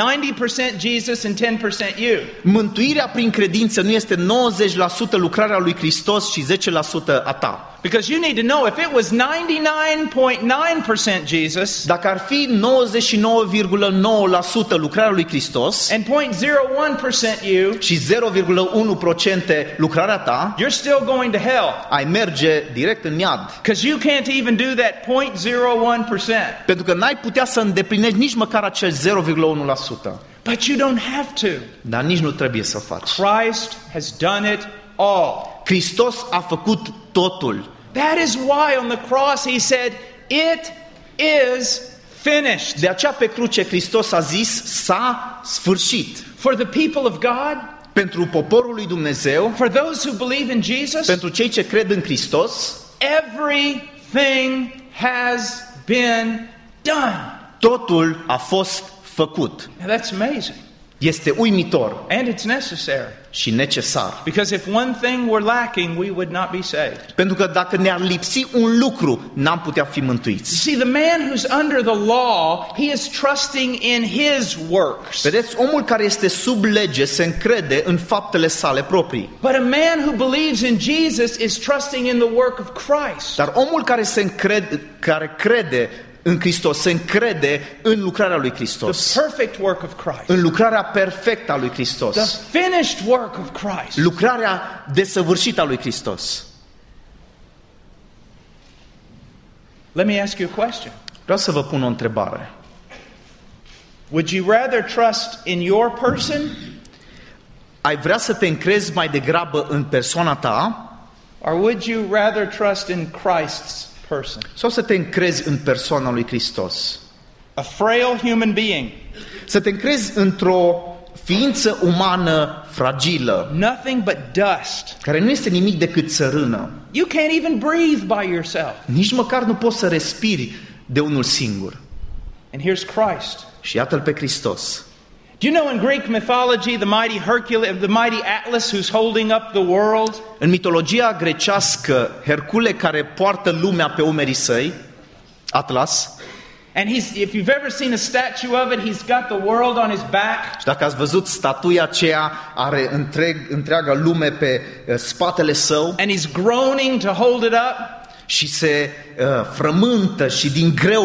90% Jesus and 10% you. Mântuirea prin credință nu este 90% lucrarea lui Hristos și 10% a ta. Because you need to know, if it was 99.9% Jesus Dacă ar fi 99,9% lucrarea lui Hristos and 0.01% you, și 0,1% lucrarea ta, you're still going to hell. ai merge direct în iad. Because you can't even do that 0.01%. Pentru că n-ai putea să îndeplinești nici măcar acel 0,1%. But you don't have to. Dar nici nu trebuie să faci. Christ has done it all. Hristos a făcut totul. That is why on the cross he said, it is finished. De aceea pe cruce Hristos a zis, s-a sfârșit. For the people of God, Pentru poporul lui Dumnezeu, for those who believe in Jesus, pentru cei ce cred în Hristos, everything has been done. totul a fost făcut. Now that's amazing. Este uimitor And it's necessary. și necesar. Because if one thing were lacking, we would not be saved. Pentru că dacă ne-ar lipsi un lucru, n-am putea fi mântuiți. See, the man who's under the law, he is trusting in his works. Vedeți, omul care este sub lege se încrede în faptele sale proprii. But a man who believes in Jesus is trusting in the work of Christ. Dar omul care crede în Hristos se încrede în lucrarea lui Hristos. The perfect work of Christ. În lucrarea perfectă a lui The Hristos. finished work of Christ. Lucrarea desăvârșită a lui Hristos. Let me ask you a question. Vreau să vă pun o întrebare. Would you rather trust in your person Ai vrea să te încrezi mai degrabă în persoana ta or would you rather trust in Christ's person? sau să te încrezi în persoana lui Hristos? A frail human being, Să te încrezi într-o ființă umană fragilă, nothing but dust. care nu este nimic decât țărână. You can't even breathe by yourself. Nici măcar nu poți să respiri de unul singur. And here's Christ. Și iată-L pe Hristos. Do you know in Greek mythology the mighty Hercules, the mighty Atlas who's holding up the world? În mitologia grecească, Hercule care poartă lumea pe umerii săi, Atlas, And if you've ever seen a statue of it, he's got the world on his back. și dacă ați văzut statuia aceea, are întreaga lume pe spatele său And he's groaning to hold it up. și se frământă și din greu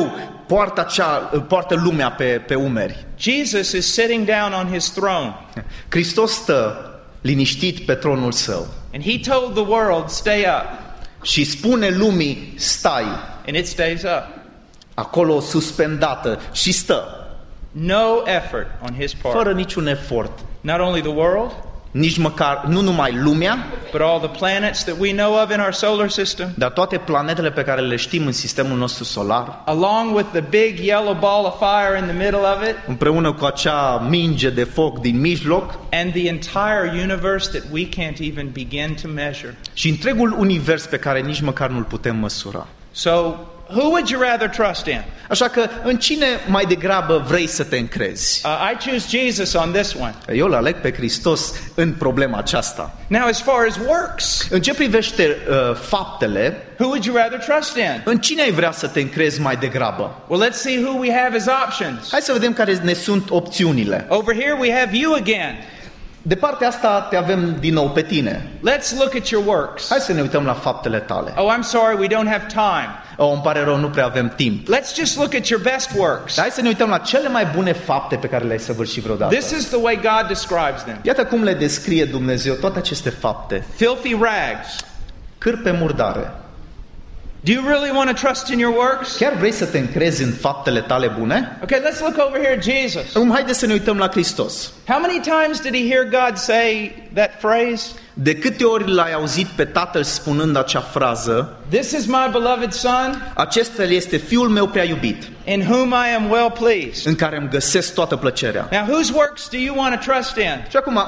poartă lumea pe umeri. Jesus is sitting down on his throne. Hristos stă liniștit pe tronul său And he told the world, stay up. și spune lumii, stai, And it stays up. acolo suspendată și stă, No effort on his part. fără niciun efort. Not only the world, Nici măcar, nu numai lumea, but all the planets that we know of in our solar system, dar toate planetele pe care le știm în sistemul nostru solar, along with the big yellow ball of fire in the middle of it, împreună cu acea minge de foc din mijloc and the entire universe that we can't even begin to measure. și întregul univers pe care nici măcar nu-l putem măsura. So, who would you rather trust in? Așa că în cine mai degrabă vrei să te încrezi? I choose Jesus on this one. Eu îl aleg pe Hristos în problema aceasta. Now, as far as works, În ce privește faptele, who would you rather trust in? în cine ai vrea să te încrezi mai degrabă? Well, let's see who we have as options. Hai să vedem care ne sunt opțiunile. Over here we have you again. De partea asta te avem din nou pe tine. Let's look at your works. Hai să ne uităm la faptele tale. Oh, I'm sorry, we don't have time. Oh, îmi pare rău, nu prea avem timp. Let's just look at your best works. Hai să ne uităm la cele mai bune fapte pe care le-ai săvârșit vreodată. This is the way God describes them. Iată cum le descrie Dumnezeu toate aceste fapte. Filthy rags. Cârpe murdare. Do you really want to trust in your works? Chiar vrei să te încrezi în faptele tale bune? Okay, let's look over here at Jesus. Acum haideți să ne uităm la Hristos. How many times did he hear God say that phrase? De câte ori l-ai auzit pe Tatăl spunând acea frază, This is my beloved Son, acesta este Fiul meu prea iubit, in whom I am well pleased. în care îmi găsesc toată plăcerea. Now, whose works do you want to trust in? Și acum,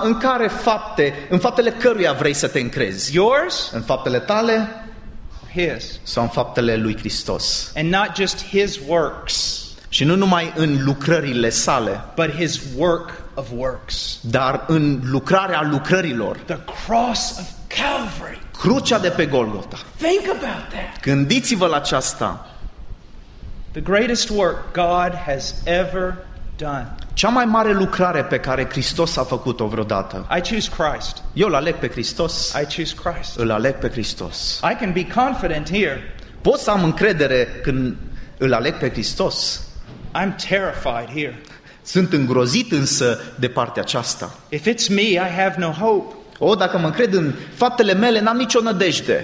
în faptele căruia vrei să te încrezi? Yours? În faptele tale His. sau în faptele lui Hristos? And not just his works, Și nu numai în lucrările sale, but his work of works. dar în lucrarea lucrărilor. The cross of Calvary. Crucea de pe Golgota. Think about that. Gândiți-vă la aceasta. The greatest work God has ever done. Cea mai mare lucrare pe care Hristos a făcut-o vreodată. I choose Christ. Eu îl aleg pe Hristos. I choose Christ. Îl aleg pe Hristos. I can be confident here. Pot să am încredere când îl aleg pe Hristos. I'm terrified here. Sunt îngrozit însă de partea aceasta. If it's me, I have no hope. Dacă mă încred în faptele mele, n-am nicio nădejde.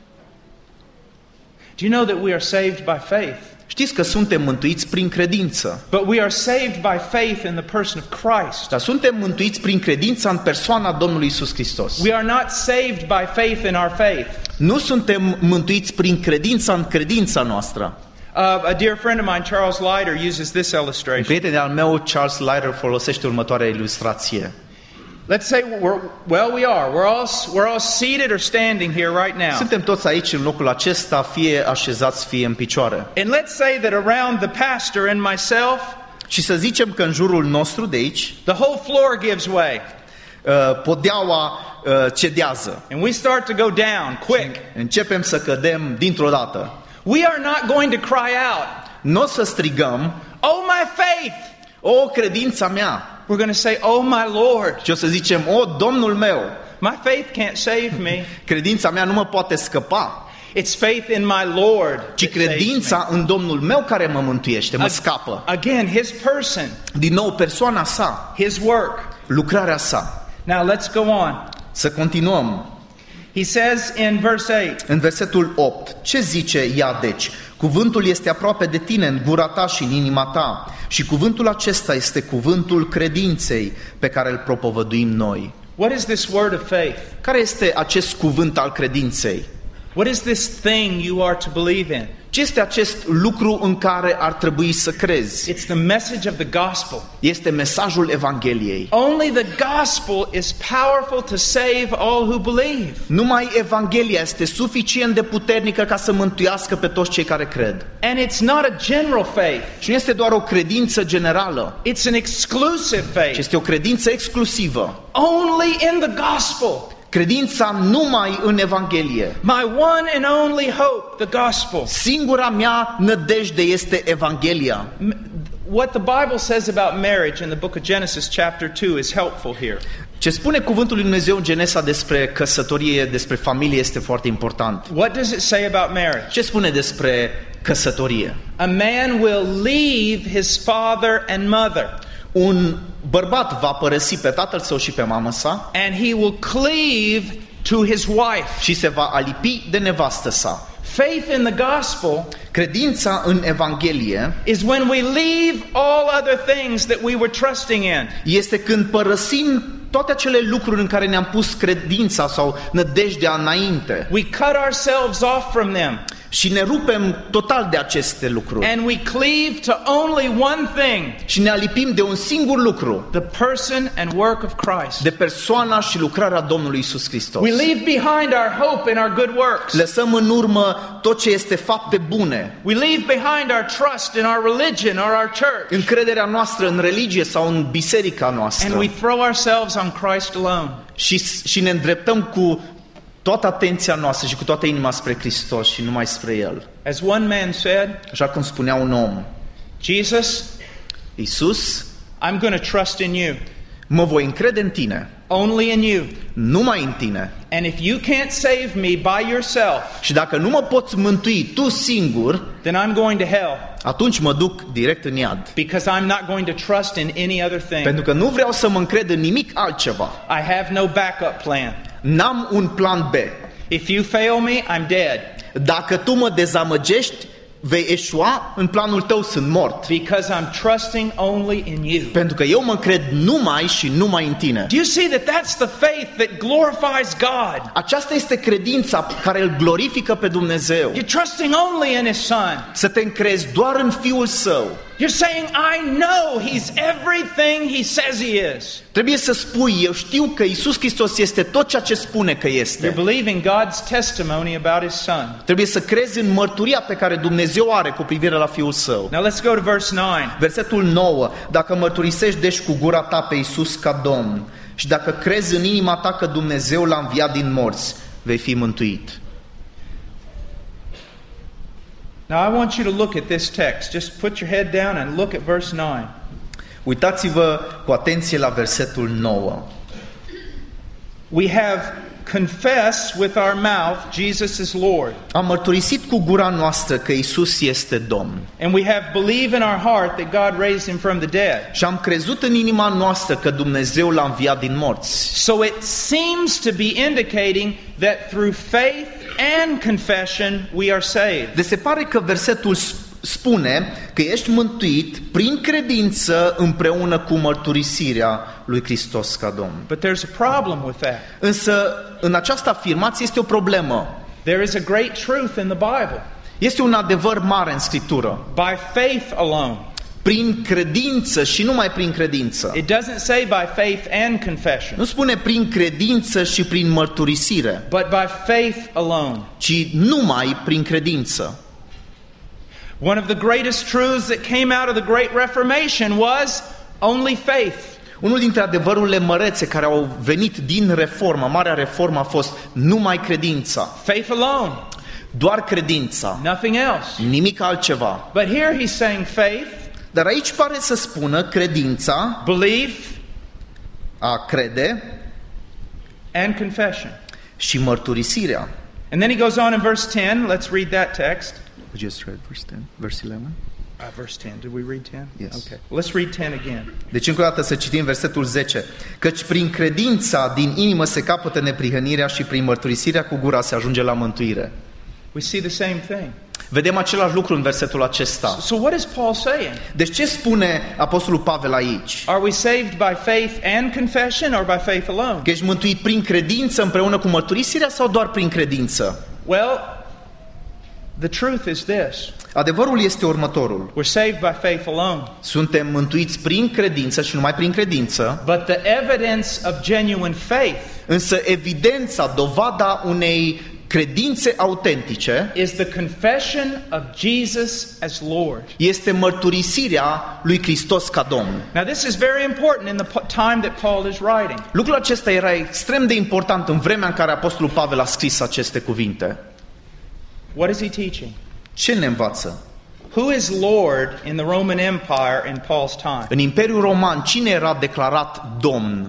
Do you know that we are saved by faith? Știți că suntem mântuiți prin credință. But we are saved by faith in the person of Christ. Dar suntem mântuiți prin credința în persoana Domnului Iisus Hristos. We are not saved by faith in our faith. Nu suntem mântuiți prin credința în credința noastră. A dear friend of mine, Charles Leiter, uses this Un illustration. prieten al meu, Charles Leiter, folosește următoarea ilustrație. Let's say we're all seated or standing here right now. Suntem toți aici în locul acesta, fie așezați, fie în picioare. And let's say that around the pastor and myself, Și să zicem că în jurul nostru de aici, the whole floor gives way. podeaua cedează. And we start to go down quick. Începem să cădem dintr-o dată. We are not going to cry out, Nu o să strigăm, "Oh, my faith!" o, credința mea. We're going to say, "Oh, my Lord." Și o să zicem, o, Domnul meu, My faith can't save me. credința mea nu mă poate scăpa, It's faith in my Lord. ci that saves credința în Domnul meu care mă mântuiește, mă me. scapă. Again, his person, Din nou, persoana sa, his work. lucrarea sa. Now let's go on. Să continuăm. He says in verse 8, În versetul 8, ce zice ea deci? Cuvântul este aproape de tine, în gura ta și în inima ta. Și cuvântul acesta este cuvântul credinței pe care îl propovăduim noi. what is this word of faith? Care este acest cuvânt al credinței? What is this thing you are to believe in? Ce este acest lucru în care ar trebui să crezi? It's the message of the gospel. Este mesajul Evangheliei. Only the gospel is powerful to save all who believe. Numai Evanghelia este suficient de puternică ca să mântuiască pe toți cei care cred. And it's not a general faith. Și nu este doar o credință generală, It's an exclusive ci faith. este o credință exclusivă. Only in the gospel. Credința numai în Evanghelie. My one and only hope, the gospel. Singura mea nădejde este Evanghelia. What the Bible says about marriage in the book of Genesis chapter 2 is helpful here. Ce spune cuvântul lui Dumnezeu în Genesa despre căsătorie, despre familie este foarte important. What does it say about marriage? Ce spune despre căsătorie? A man will leave his father and mother. Un bărbat va părăsi pe tatăl său și pe mama sa And he will cleave to his wife. și se va alipi de nevastă sa. Faith in the gospel Credința în Evanghelie is when we leave all other things that we were trusting in. este când părăsim toate acele lucruri în care ne-am pus credința sau nădejdea înainte We cut ourselves off from them și ne rupem total de aceste lucruri and we cleave to only one thing, și ne alipim de un singur lucru, the person and work of Christ. de persoana și lucrarea Domnului Iisus Hristos. We leave behind our hope and our good works. Lăsăm în urmă tot ce este fapte bune, We leave behind our trust in our religion or our church. încrederea noastră în religie sau în biserica noastră And we throw ourselves on Christ alone. și ne îndreptăm cu toată atenția noastră și cu toată inima spre Hristos și numai spre El. As one man said, Așa cum spunea un om, Jesus, Iisus, I'm going to trust in you, mă voi încrede în Tine, only in you. numai în Tine. And if you can't save me by yourself, Și dacă nu mă poți mântui Tu singur, then I'm going to hell, atunci mă duc direct în iad. because I'm not going to trust in any other thing. Pentru că nu vreau să mă încred în nimic altceva. I have no backup plan. N-am un plan B. If you fail me, I'm dead, Dacă Tu mă dezamăgești, vei eșua, în planul Tău sunt mort. because I'm trusting only in you. Pentru că eu mă încred numai și numai în Tine. Do you see that that's the faith that glorifies God? Aceasta este credința care îl glorifică pe Dumnezeu. You're trusting only in His Son. Să te încrezi doar în Fiul Său. You're saying, I know He's everything He says He is. Trebuie să spui, eu știu că Iisus Hristos este tot ceea ce spune că You're este. believing God's testimony about His Son. Trebuie să crezi în mărturia pe care Dumnezeu are cu privire la Fiul Său. Now let's go to verse 9. Versetul 9. Dacă mărturisești deci cu gura ta pe Iisus ca Domn și dacă crezi în inima ta că Dumnezeu l-a înviat din morți, vei fi mântuit. Now I want you to look at this text. Just put your head down and look at verse 9. Uitați-vă cu atenție la versetul 9. We have confessed with our mouth Jesus is Lord, Am mărturisit cu gura noastră că Iisus este Domn and we have believed in our heart that God raised Him from the dead. și am crezut în inima noastră că Dumnezeu l-a înviat din morți. So it seems to be indicating that through faith and confession we are saved. Deci se pare că versetul spune că ești mântuit prin credință împreună cu mărturisirea lui Hristos ca Domn. But there's a problem with that. Însă în această afirmație este o problemă. There is a great truth in the Bible. Este un adevăr mare în Scriptură. By faith alone. Prin credință și numai prin credință. It doesn't say by faith and confession, Nu spune prin credință și prin mărturisire, but by faith alone. ci numai prin credință. One of the greatest truths that came out of the Great Reformation was only faith. Unul dintre adevărurile mărețe care au venit din reformă, Marea Reformă, a fost numai credința. Faith alone. Doar credința, Nothing else. nimic altceva. But here he's saying faith, Dar aici pare să spună credința, belief, a crede and confession. și mărturisirea. And then he goes on in verse 10. Let's read that text. We just read verse 10, verse 11. Verse 10. Did we read 10? Yes. Okay. Let's read 10 again. Deci încă o dată să citim versetul 10. Căci prin credința din inimă se capătă neprihănirea și prin mărturisirea cu gura se ajunge la mântuire. We see the same thing. Vedem același lucru în versetul acesta. So what is Paul saying? Deci ce spune Apostolul Pavel aici? Are we saved by faith and confession or by faith alone? Că ești mântuit prin credință împreună cu mărturisirea sau doar prin credință? Well, the truth is this. Adevărul este următorul. We're saved by faith alone. Suntem mântuiți prin credință și numai prin credință, But the evidence of genuine faith însă evidența, dovada unei credințe autentice is the confession of Jesus as Lord. este mărturisirea lui Hristos ca Domn. Now this is very important in the time that Paul is writing. Lucrul acesta era extrem de important în vremea în care Apostolul Pavel a scris aceste cuvinte. What is he teaching? Ce ne învață? Who is Lord in the Roman Empire in Paul's time? În Imperiul Roman, cine era declarat Domn?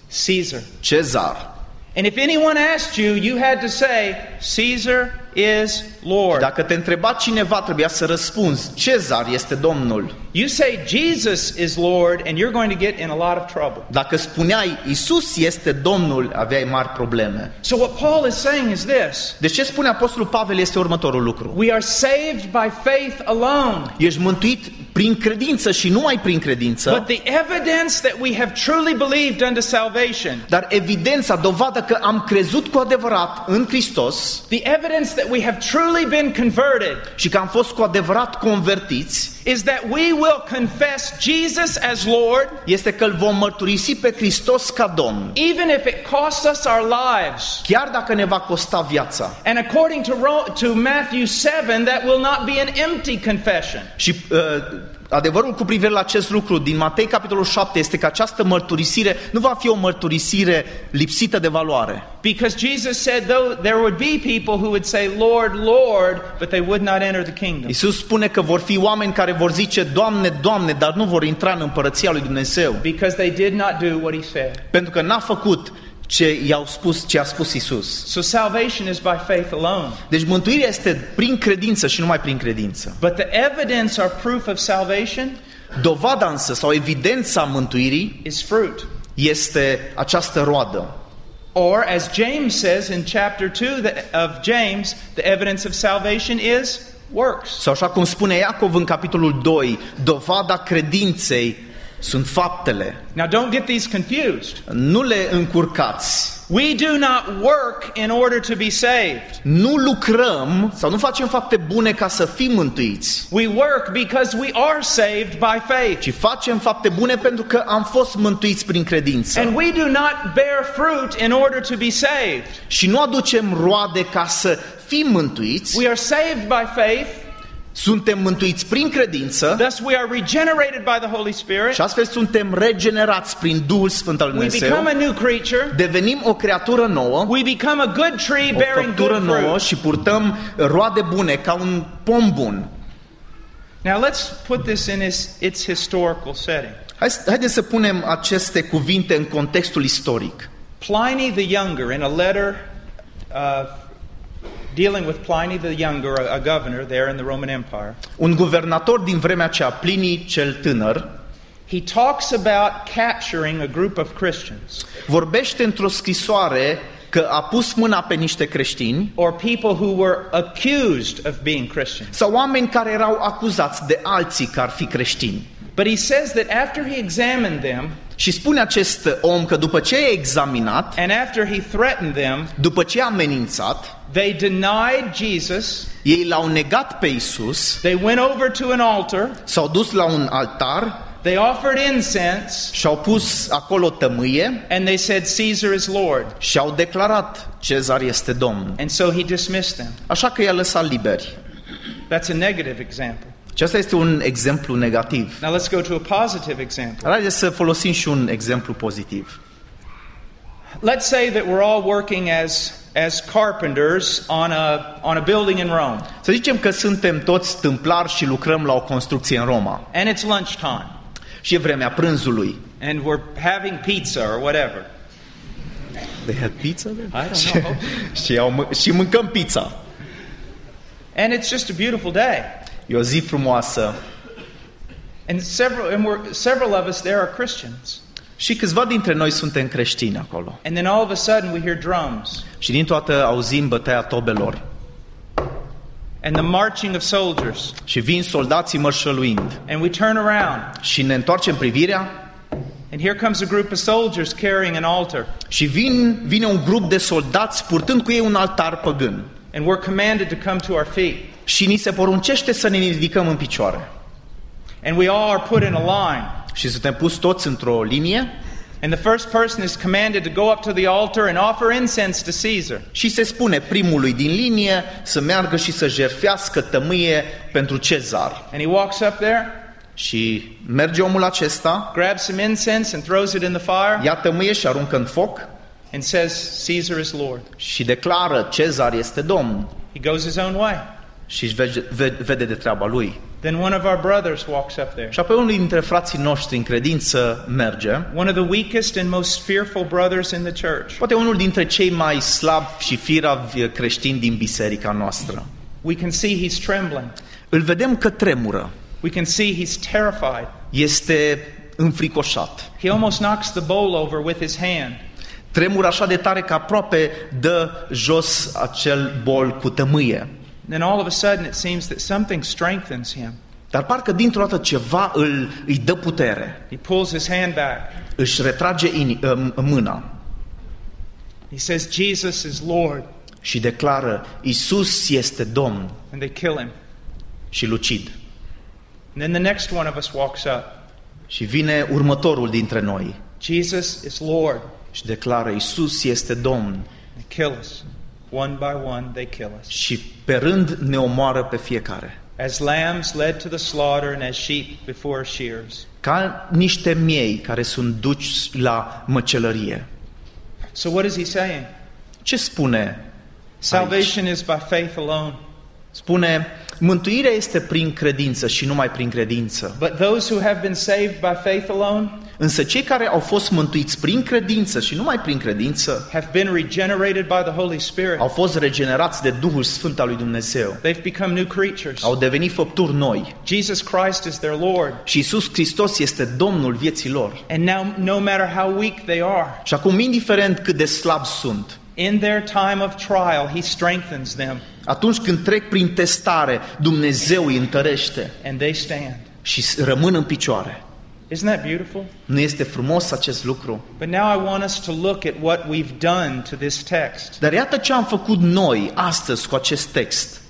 Caesar. Cezar. And if anyone asked you, you had to say, Caesar is Lord. Dacă te întreba cineva, trebuia să răspunzi, Cezar este Domnul. You say Jesus is Lord and you're going to get in a lot of trouble. Dacă spuneai Isus este Domnul, aveai mari probleme. So what Paul is saying is this. Deci ce spune Apostolul Pavel este următorul lucru. We are saved by faith alone. Ești mântuit prin credință și numai prin credință. But the evidence that we have truly believed unto salvation. Dar evidența, dovada că am crezut cu adevărat în Hristos. The evidence that we have truly been converted. Și că am fost cu adevărat convertiți. Is that we will confess Jesus as Lord. Este că îl vom mărturisi pe Hristos ca Domn. Even if it costs us our lives. Chiar dacă ne va costa viața. And according to Matthew 7, that will not be an empty confession. Și adevărul cu privire la acest lucru din Matei capitolul 7 este că această mărturisire nu va fi o mărturisire lipsită de valoare. Because Jesus said there would be people who would say Lord, Lord, but they would not enter the kingdom. Iisus spune că vor fi oameni care vor zice Doamne, Doamne, dar nu vor intra în împărăția lui Dumnezeu. Because they did not do what he said. Pentru că n-a făcut ce a spus Iisus. So salvation is by faith alone. Deci mântuirea este prin credință și numai prin credință. But the evidence or proof of salvation, dovada însă sau evidența mântuirii is fruit. Este această roadă. Or as James says in chapter 2 of James, the evidence of salvation is works. Sau așa cum spune Iacov în capitolul 2, dovada credinței sunt faptele. Now don't get these confused. Nu le încurcați. We do not work in order to be saved. Nu lucrăm sau nu facem fapte bune ca să fim mântuiți. We work because we are saved by faith. Ci facem fapte bune pentru că am fost mântuiți prin credință. And we do not bear fruit in order to be saved. Și nu aducem roade ca să fim mântuiți. We are saved by faith. Suntem mântuiți prin credință. Thus we are regenerated by the Holy Spirit. Și astfel suntem regenerați prin Duhul Sfânt al lui Dumnezeu. We become a new creature. Devenim o creatură nouă. We become a good tree bearing good nouă fruit. Și purtăm roade bune ca un pom bun. Now let's put this in its historical setting. Haideți să punem aceste cuvinte în contextul istoric. Pliny the Younger, in a letter dealing with Pliny the Younger, a governor there in the Roman Empire. Un guvernator din vremea aceea, Pliny cel tânăr, he talks about capturing a group of Christians. Vorbește într-o scrisoare că a pus mâna pe niște creștini, or people who were accused of being Christians. Sau oameni care erau acuzați de alții că ar fi creștini. But he says that after he examined them, și spune acest om că după ce a examinat, and after he threatened them, după ce a amenințat, they denied Jesus. Ei l-au negat pe Isus. They went over to an altar. S-au dus la un altar. They offered incense. Și-au pus acolo tămâie. And they said Caesar is Lord. Și-au declarat Cezar este Domn. And so he dismissed them. Așa că i-a lăsat liberi. That's a negative example. Acesta este un exemplu negativ. Now let's go to a positive example. Haideți să folosim și un exemplu pozitiv. Let's say that we're all working as carpenters on a building in Rome. Să zicem că suntem toți tâmplari și lucrăm la o construcție în Roma. And it's lunchtime. Și e vremea prânzului. And we're having pizza or whatever. They had pizza there? I don't know. și mâncăm pizza. And it's just a beautiful day. E o zi frumoasă. And several of us there are Christians. Și câțiva dintre noi suntem creștini acolo. And then all of a sudden we hear drums. Și din toată auzim bătaia tobelor. And the marching of soldiers. Și vin soldații mărșăluind. And we turn around. Și ne întoarcem privirea. And here comes a group of soldiers carrying an altar. Și vine un grup de soldați purtând cu ei un altar păgân. And we're commanded to come to our feet. Și ni se poruncește să ne ridicăm în picioare. And we all are put in a line. Și suntem puși toți într-o linie. And the first person is commanded to go up to the altar and offer incense to Caesar. Și se spune primului din linie să meargă și să jertfească tămâie pentru Cezar. And he walks up there. Și merge omul acesta, grabs some incense and throws it in the fire. Ia tămâie și aruncă în foc. And says Caesar is Lord. Și declară Cezar este Domn. He goes his own way. Și își vede de treaba lui. Then one of our brothers walks up there. Și apoi unul dintre frații noștri în credință merge. One of the weakest and most fearful brothers in the church. Poate unul dintre cei mai slabi și firavi creștini din biserica noastră. We can see he's trembling. Îl vedem că tremură. We can see he's terrified. Este înfricoșat. He almost knocks the bowl over with his hand. Tremură așa de tare că aproape dă jos acel bol cu tămâie. Then all of a sudden it seems that something strengthens him. Dar parcă dintr-o dată ceva îi dă putere. He pulls his hand back. Își retrage mâna. He says Jesus is Lord. Și declară Iisus este Domn. And they kill him. Și îl ucid. And then the next one of us walks up. Și vine următorul dintre noi. Jesus is Lord. Și declară Iisus este Domn. They kill us. One by one they kill us. Și pe rând ne omoară pe fiecare. As lambs led to the slaughter and as sheep before shears. Ca niște miei care sunt duși la măcelărie. So what is he saying? Ce spune? Salvation is by faith alone. Spune, mântuirea este prin credință și numai prin credință. But those who have been saved by faith alone, însă cei care au fost mântuiți prin credință și numai prin credință, have been regenerated by the Holy Spirit. au fost regenerați de Duhul Sfânt al lui Dumnezeu. They've become new creatures. Au devenit făpturi noi. Jesus Christ is their Lord. Și Iisus Hristos este Domnul vieții lor. And now, no matter how weak they are, Și acum, indiferent cât de slabi sunt, in their time of trial, He strengthens them. atunci când trec prin testare, Dumnezeu îi întărește And they stand. și rămân în picioare. Isn't that beautiful? Nu este frumos acest lucru? But now I want us to look at what we've done to this text. Dar iată ce am făcut noi astăzi cu acest text.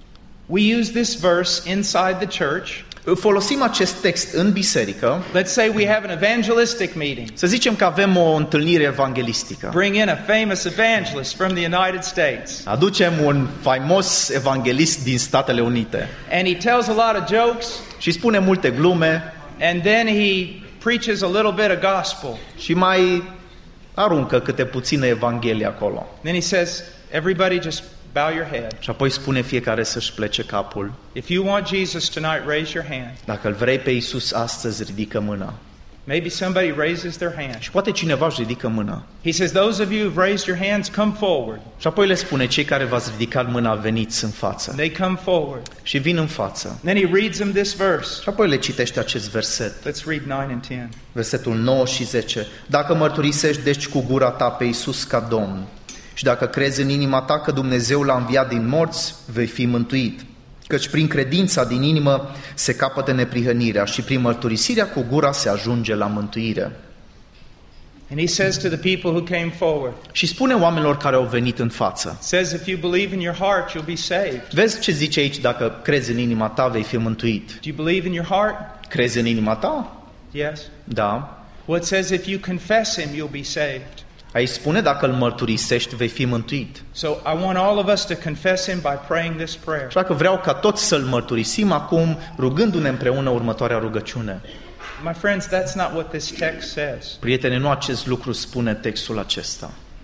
We use this verse inside the church. Folosim acest text în biserică. Let's say we have an evangelistic meeting. Să zicem că avem o întâlnire evanghelistică. Bring in a famous evangelist from the United States. Aducem un faimos evanghelist din Statele Unite. And he tells a lot of jokes. Și spune multe glume. And then he preaches a little bit of gospel. Și mai aruncă câte puțină evanghelie acolo. Then he says, everybody just bow your head. Și apoi spune fiecare să-și plece capul. If you want Jesus tonight, raise your hand. Dacă îl vrei pe Iisus astăzi, ridică mâna. Maybe somebody raises their hand. Și poate cineva își ridică mâna. He says, those of you who've raised your hands, come forward. Și apoi le spune, cei care v-ați ridicat mâna, veniți în față. They come forward. Și vin în față. Then he reads them this verse. Și apoi le citește acest verset. Let's read 9 and 10. Versetul 9 și 10. Dacă mărturisești deci cu gura ta pe Iisus ca Domn și dacă crezi în inima ta că Dumnezeu l-a înviat din morți, vei fi mântuit. Căci prin credința din inimă se capătă neprihănirea și prin mărturisirea cu gura se ajunge la mântuire. And he says to the people who came forward. Și spune oamenilor care au venit în față. Says if you believe in your heart, you'll be saved. Vezi ce zice aici, dacă crezi în inima ta, vei fi mântuit. Do you believe in your heart? Crezi în inima ta? Yes. Da. Well, it says if you confess him, you'll be saved. Aici spune, dacă îl mărturisești, vei fi mântuit. So I want all of us to confess him by praying this prayer. Așa că vreau ca toți să-l mărturisim acum, rugându-ne împreună următoarea rugăciune. My friends, that's not what this text says. Prietene, nu acest lucru spune textul acesta.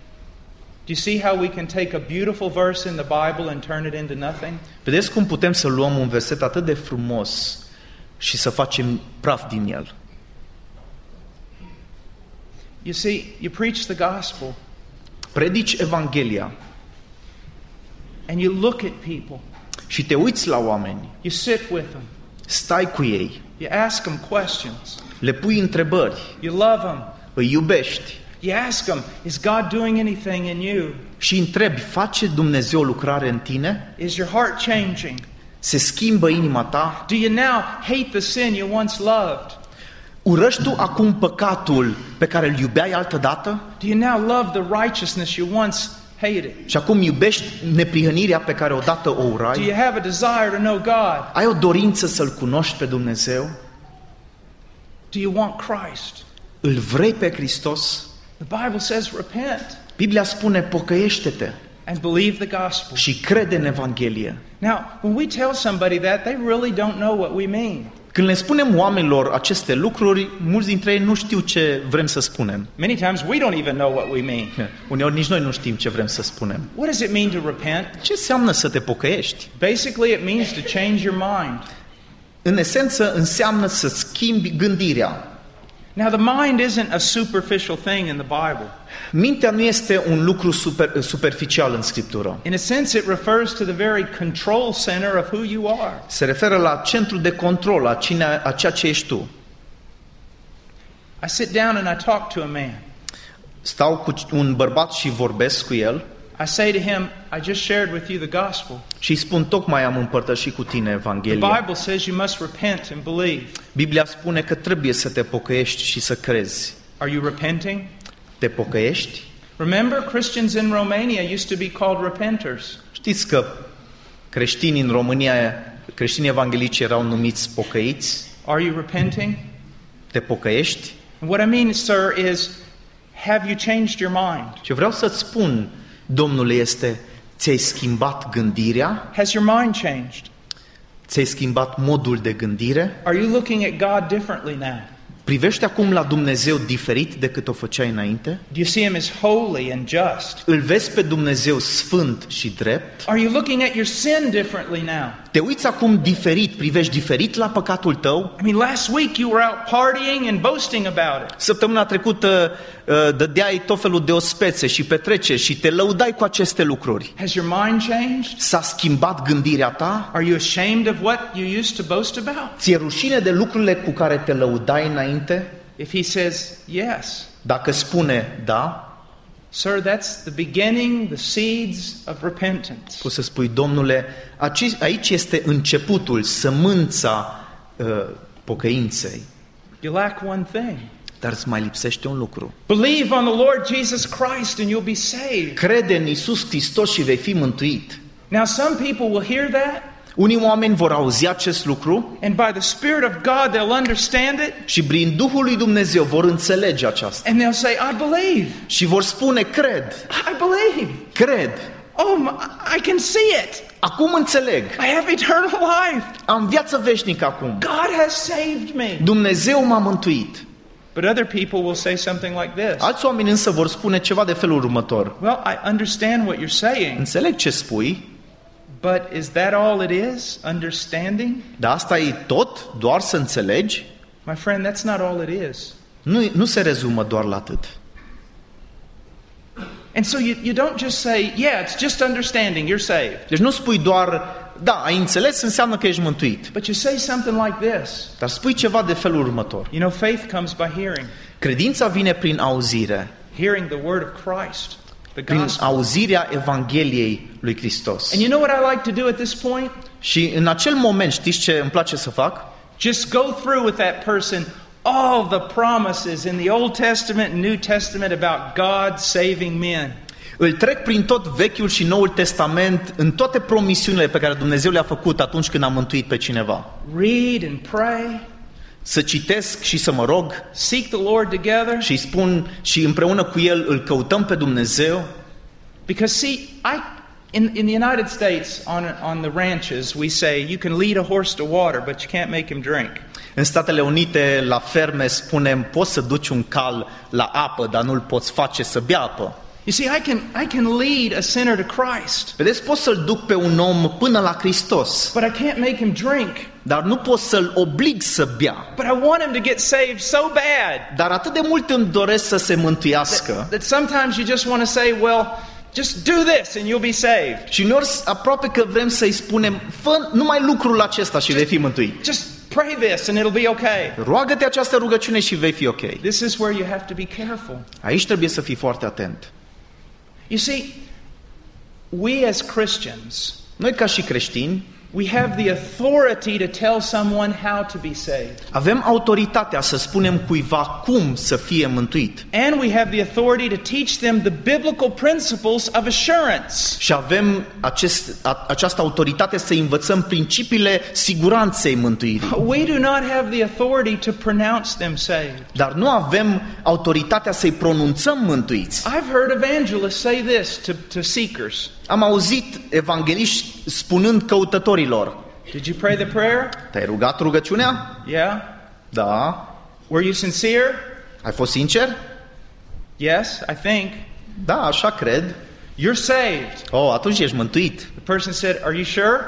Do you see how we can take a beautiful verse in the Bible and turn it into nothing? Vedeți cum putem să luăm un verset atât de frumos și să facem praf din el? You see, you preach the gospel. Predici Evanghelia. And you look at people. Și te uiți la oameni. You sit with them. Stai cu ei. You ask them questions. Le pui întrebări. You love them. Îi iubești. You ask them, is God doing anything in you? Și întrebi, face Dumnezeu lucrare în tine? Is your heart changing? Se schimbă inima ta? Do you now hate the sin you once loved? Urăști tu acum păcatul pe care îl iubeai altădată? Do you now love the righteousness you once hated? Și acum iubești neprihănirea pe care odată o Do urai? you have a desire to know God? Ai o dorință să-L cunoști pe Dumnezeu? Do you want Christ? Îl vrei pe Hristos? The Bible says repent Biblia spune, pocăiește-te and believe the gospel. și crede în Evanghelie. Now, when we tell somebody that, they really don't know what we mean. Când le spunem oamenilor aceste lucruri, mulți dintre ei nu știu ce vrem să spunem. Many times we don't even know what we mean. Uneori nici noi nu știm ce vrem să spunem. What does it mean to repent? Ce înseamnă să te pocăiești? Basically, it means to change your mind. în esență înseamnă să schimbi gândirea. Now, the mind isn't a superficial thing in the Bible. Mintea nu este un lucru superficial în Scriptură. In a sense, it refers to the very control center of who you are. Se referă la centrul de control, a ceea ce ești tu. I sit down and I talk to a man. Stau cu un bărbat și vorbesc cu el. I say to him, I just shared with you the gospel. Și îi spun, tocmai am împărtășit cu tine The Evanghelia. Bible says you must repent and believe. Biblia spune că trebuie să te pocăiești și să crezi. Are you repenting? Te pocăiești? Remember, Christians in Romania used to be called repenters. Știți că creștinii în România, creștinii evanghelici erau numiți pocăiți? Are you repenting? Te pocăiești? And what I mean, sir, is have you changed your mind? Ce vreau să-ți spun, Domnule, este ți-ai schimbat gândirea? Has your mind changed? Ți-ai schimbat modul de gândire? Are you looking at God differently now? Privești acum la Dumnezeu diferit decât o făceai înainte? Do you see him as holy and just? Îl vezi pe Dumnezeu sfânt și drept? Are you looking at your sin differently now? Te uiți acum diferit, privești diferit la păcatul tău? I mean, last week you were out partying and boasting about it. Săptămâna trecută dădeai tot felul de ospețe și petreceri și te lăudai cu aceste lucruri. Has your mind changed? S-a schimbat gândirea ta? Are you ashamed of what you used to boast about? Ți-e rușine de lucrurile cu care te lăudai înainte? If he says yes, Dacă spune da, sir, that's the beginning, the seeds of repentance. poți să spui, Domnule, aici este începutul, sămânța pocăinței. You lack one thing. Dar îți mai lipsește un lucru. Believe on the Lord Jesus Christ and you'll be saved. Crede în Iisus Hristos și vei fi mântuit. Now some people will hear that, Unii oameni vor auzi acest lucru and by the Spirit of God they'll understand it, și prin Duhul lui Dumnezeu vor înțelege aceasta. and they'll say, I believe. Și vor spune, cred, I believe. cred. Oh, I can see it. Acum înțeleg. I have eternal life. Am viață veșnică acum. God has saved me. Dumnezeu m-a mântuit. But other people will say something like this. Alți oameni însă vor spune ceva de felul următor. Well, I understand what you're saying, Înțeleg ce spui, but is that all it is? Understanding? dar asta e tot? Doar să înțelegi? My friend, that's not all it is. Nu se rezumă doar la atât. And so you don't just say, yeah, it's just understanding, you're saved. Deci nu spui doar, da, ai înțeles, înseamnă că ești mântuit. But you say something like this. Dar spui ceva de felul următor. You know, faith comes by hearing. Credința vine prin auzire, Hearing the word of Christ, the prin gospel. auzirea Evangheliei lui Hristos. And you know what I like to do at this point? Și în acel moment, știți ce îmi place să fac? Just go through with that person all the promises in the Old Testament and New Testament about God saving men. Îl trec prin tot Vechiul și Noul Testament, în toate promisiunile pe care Dumnezeu le-a făcut atunci când a mântuit pe cineva. Read and pray. Să citesc și să mă rog Seek the Lord together. și spun și împreună cu El îl căutăm pe Dumnezeu. Because see, in the United States on the ranches we say you can lead a horse to water but you can't make him drink. În Statele Unite, la ferme, spunem, poți să duci un cal la apă, dar nu-l poți face să bea apă. You see, I can lead a sinner to Christ, Vedeți, poți să-l duc pe un om până la Hristos, but I can't make him drink. dar nu poți să-l oblig să bea. But I want him to get saved so bad Dar atât de mult îmi doresc să se mântuiască. that sometimes you just want to say, well, just do this and you'll be saved. Și uneori aproape că vrem să-i spunem, fă numai lucrul acesta și vei fi mântuit. Just pray this and it'll be okay. Roagă-te această rugăciune și vei fi ok. This is where you have to be careful. Aici trebuie să fii foarte atent. You see, we as Christians, Noi ca și creștini we have the authority to tell someone how to be saved. avem autoritatea să spunem cuiva cum să fie mântuit. And we have the authority to teach them the biblical principles of assurance. Și avem această autoritate să învățăm principiile siguranței mântuirii. We do not have the authority to pronounce them saved. Dar nu avem autoritatea să-i pronunțăm mântuiți. I've heard evangelists say this to seekers. Am auzit evangeliști spunând căutătorilor: Did you pray the prayer? te-ai rugat rugăciunea? Yeah. Da. Were you sincere? Ai fost sincer? Yes, I think. Da, așa cred. You're saved. Oh, atunci ești mântuit. The person said, are you sure?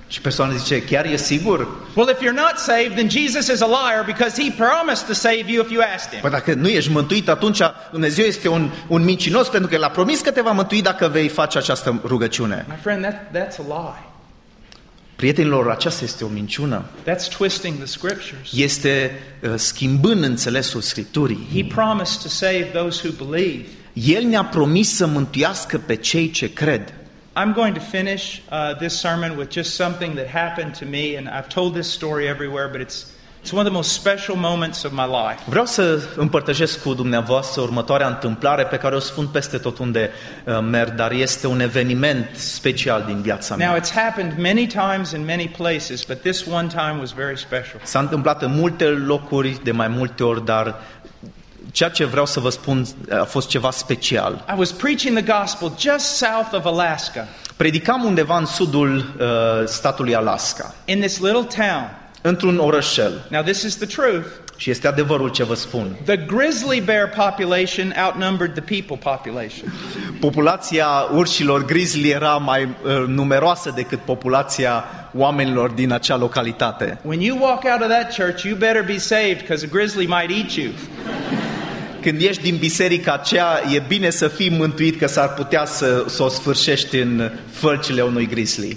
Și persoana zice, chiar e sigur? Well, if you're not saved, then Jesus is a liar because he promised to save you if you asked him. Păi dacă nu ești mântuit, atunci Dumnezeu este un mincinos pentru că El a promis că te va mântui dacă vei face această rugăciune. My friend, that's a lie. Prietenilor, aceasta este o minciună. That's twisting the scriptures. Este schimbând înțelesul Scripturii. He promised to save those who believe. El ne-a promis să mântuiască pe cei ce cred. I'm going to finish this sermon with just something that happened to me, and I've told this story everywhere, but it's one of the most special moments of my life. Vreau să împărtășesc cu dumneavoastră următoarea întâmplare pe care o spun peste tot unde merg, dar este un eveniment special din viața mea. Now, it's happened many times in many places, but this one time was very special. S-a întâmplat în multe locuri, de mai multe ori, dar ceea ce vreau să vă spun a fost ceva special. I was preaching the gospel just south of Alaska. Predicam undeva în sudul statului Alaska, In this little town. într-un orășel. Now, this is the truth. Și este adevărul ce vă spun. The grizzly bear population outnumbered the people population. Populația urșilor grizzly era mai numeroasă decât populația oamenilor din acea localitate. When you walk out of that church, you better be saved because a grizzly might eat you. Când ieși din biserica aceea, e bine să fii mântuit că s-ar putea să o sfârșești în fălcile unui grizzly.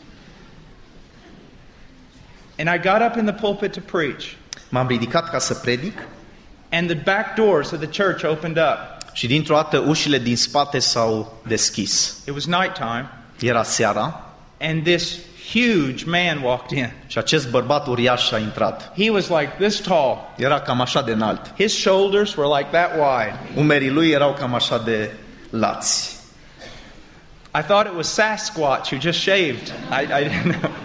And I got up in the pulpit to preach. M-am ridicat ca să predic And the back doors of the church opened up. și dintr-o dată ușile din spate s-au deschis. It was nighttime. Era seara And this huge man walked in. și acest bărbat uriaș a intrat. He was like this tall. Era cam așa de înalt. His shoulders were like that wide. Umerii lui erau cam așa de lați. I thought it was Sasquatch who just shaved. I didn't know.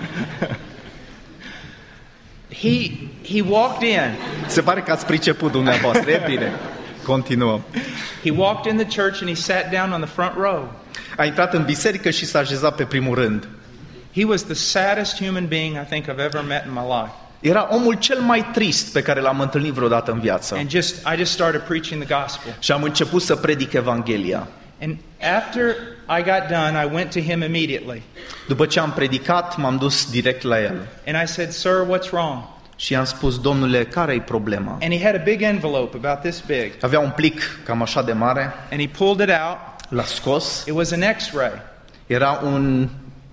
He walked in. Se pare că ați priceput dumneavoastră. E bine. Continuăm. He walked in the church and he sat down on the front row. A intrat în biserică și s-a așezat pe primul rând. He was the saddest human being I think I've ever met in my life. Era omul cel mai trist pe care l-am întâlnit vreodată în viață. And I just started preaching the gospel. Și am început să predic Evanghelia. And after I got done, I went to him immediately. După ce am predicat, m-am dus direct la el. And I said, "Sir, what's wrong?" Și i-am spus, domnule, care-i problema? And he had a big envelope about this big. Avea un plic cam așa de mare, And he pulled it out. l-a scos, It was an X-ray. era un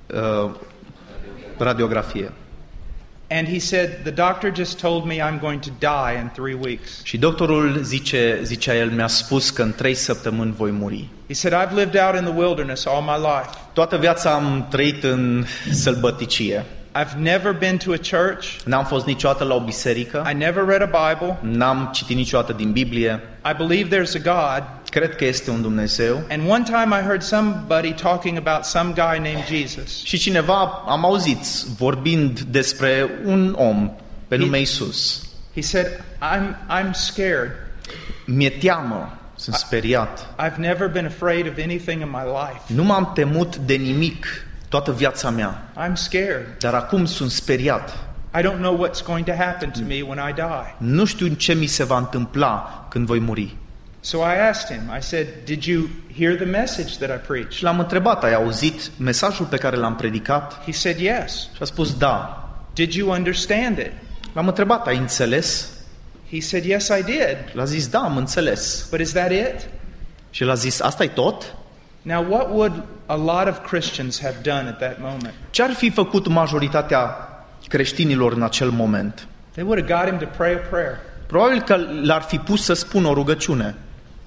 radiografie. And he said, "The doctor just told me I'm going to die in 3 weeks." Și doctorul zicea el, mi-a spus că în 3 săptămâni voi muri. He said, "I've lived out in the wilderness all my life. Toată viața am trăit în sălbăticie. I've never been to a church. N-am fost niciodată la o biserică, I never read a Bible. n-am citit niciodată din Biblie. I believe there's a God." Cred că este un Dumnezeu. And one time I heard somebody talking about some guy named Jesus. Și cineva am auzit vorbind despre un om pe nume Iisus. He said, I'm scared. Mi-e teamă, sunt speriat. I've never been afraid of anything in my life. Nu m-am temut de nimic toată viața mea, I'm scared. dar acum sunt speriat. I don't know what's going to happen to me when I die. Nu știu ce mi se va întâmpla când voi muri. So I asked him, I said, "Did you hear the message that I preached?" Și l-am întrebat, ai auzit mesajul pe care l-am predicat? He said, "Yes." Și a spus, da. "Did you understand it?" L-am întrebat, ai înțeles? He said, "Yes, I did." L-a zis, da, am înțeles. "But is that it?" Și l-a zis, asta-i tot? Now, what would a lot of Christians have done at that moment? Ce ar fi făcut majoritatea creștinilor în acel moment? They would have got him to pray a prayer. Probabil că l-ar fi pus să spună o rugăciune.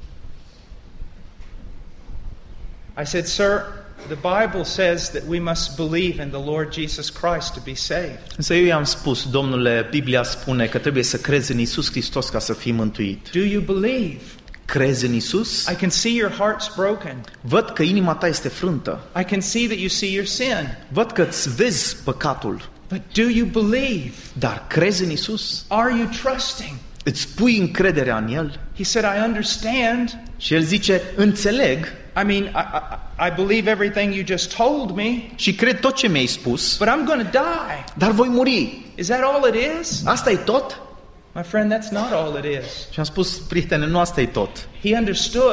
I said, "Sir, the Bible says that we must believe in the Lord Jesus Christ to be saved." Însă eu i-am spus, domnule, Biblia spune că trebuie să crezi în Iisus Hristos ca să fii mântuit. Do you believe? Crezi în Iisus? I can see your heart's broken. Văd că inima ta este frântă. I can see that you see your sin. Văd că îți vezi păcatul. But do you believe? Dar crezi în Iisus? Are you trusting? Îți pui încrederea în El? He said, "I understand. Și el zice, înțeleg I mean, I believe everything you just told me, și cred tot ce mi-ai spus, but I'm going to die. dar voi muri. Is that all it is?" Asta e tot? My friend, that's not all it is. Și am spus, prietene, nu asta e tot. He understood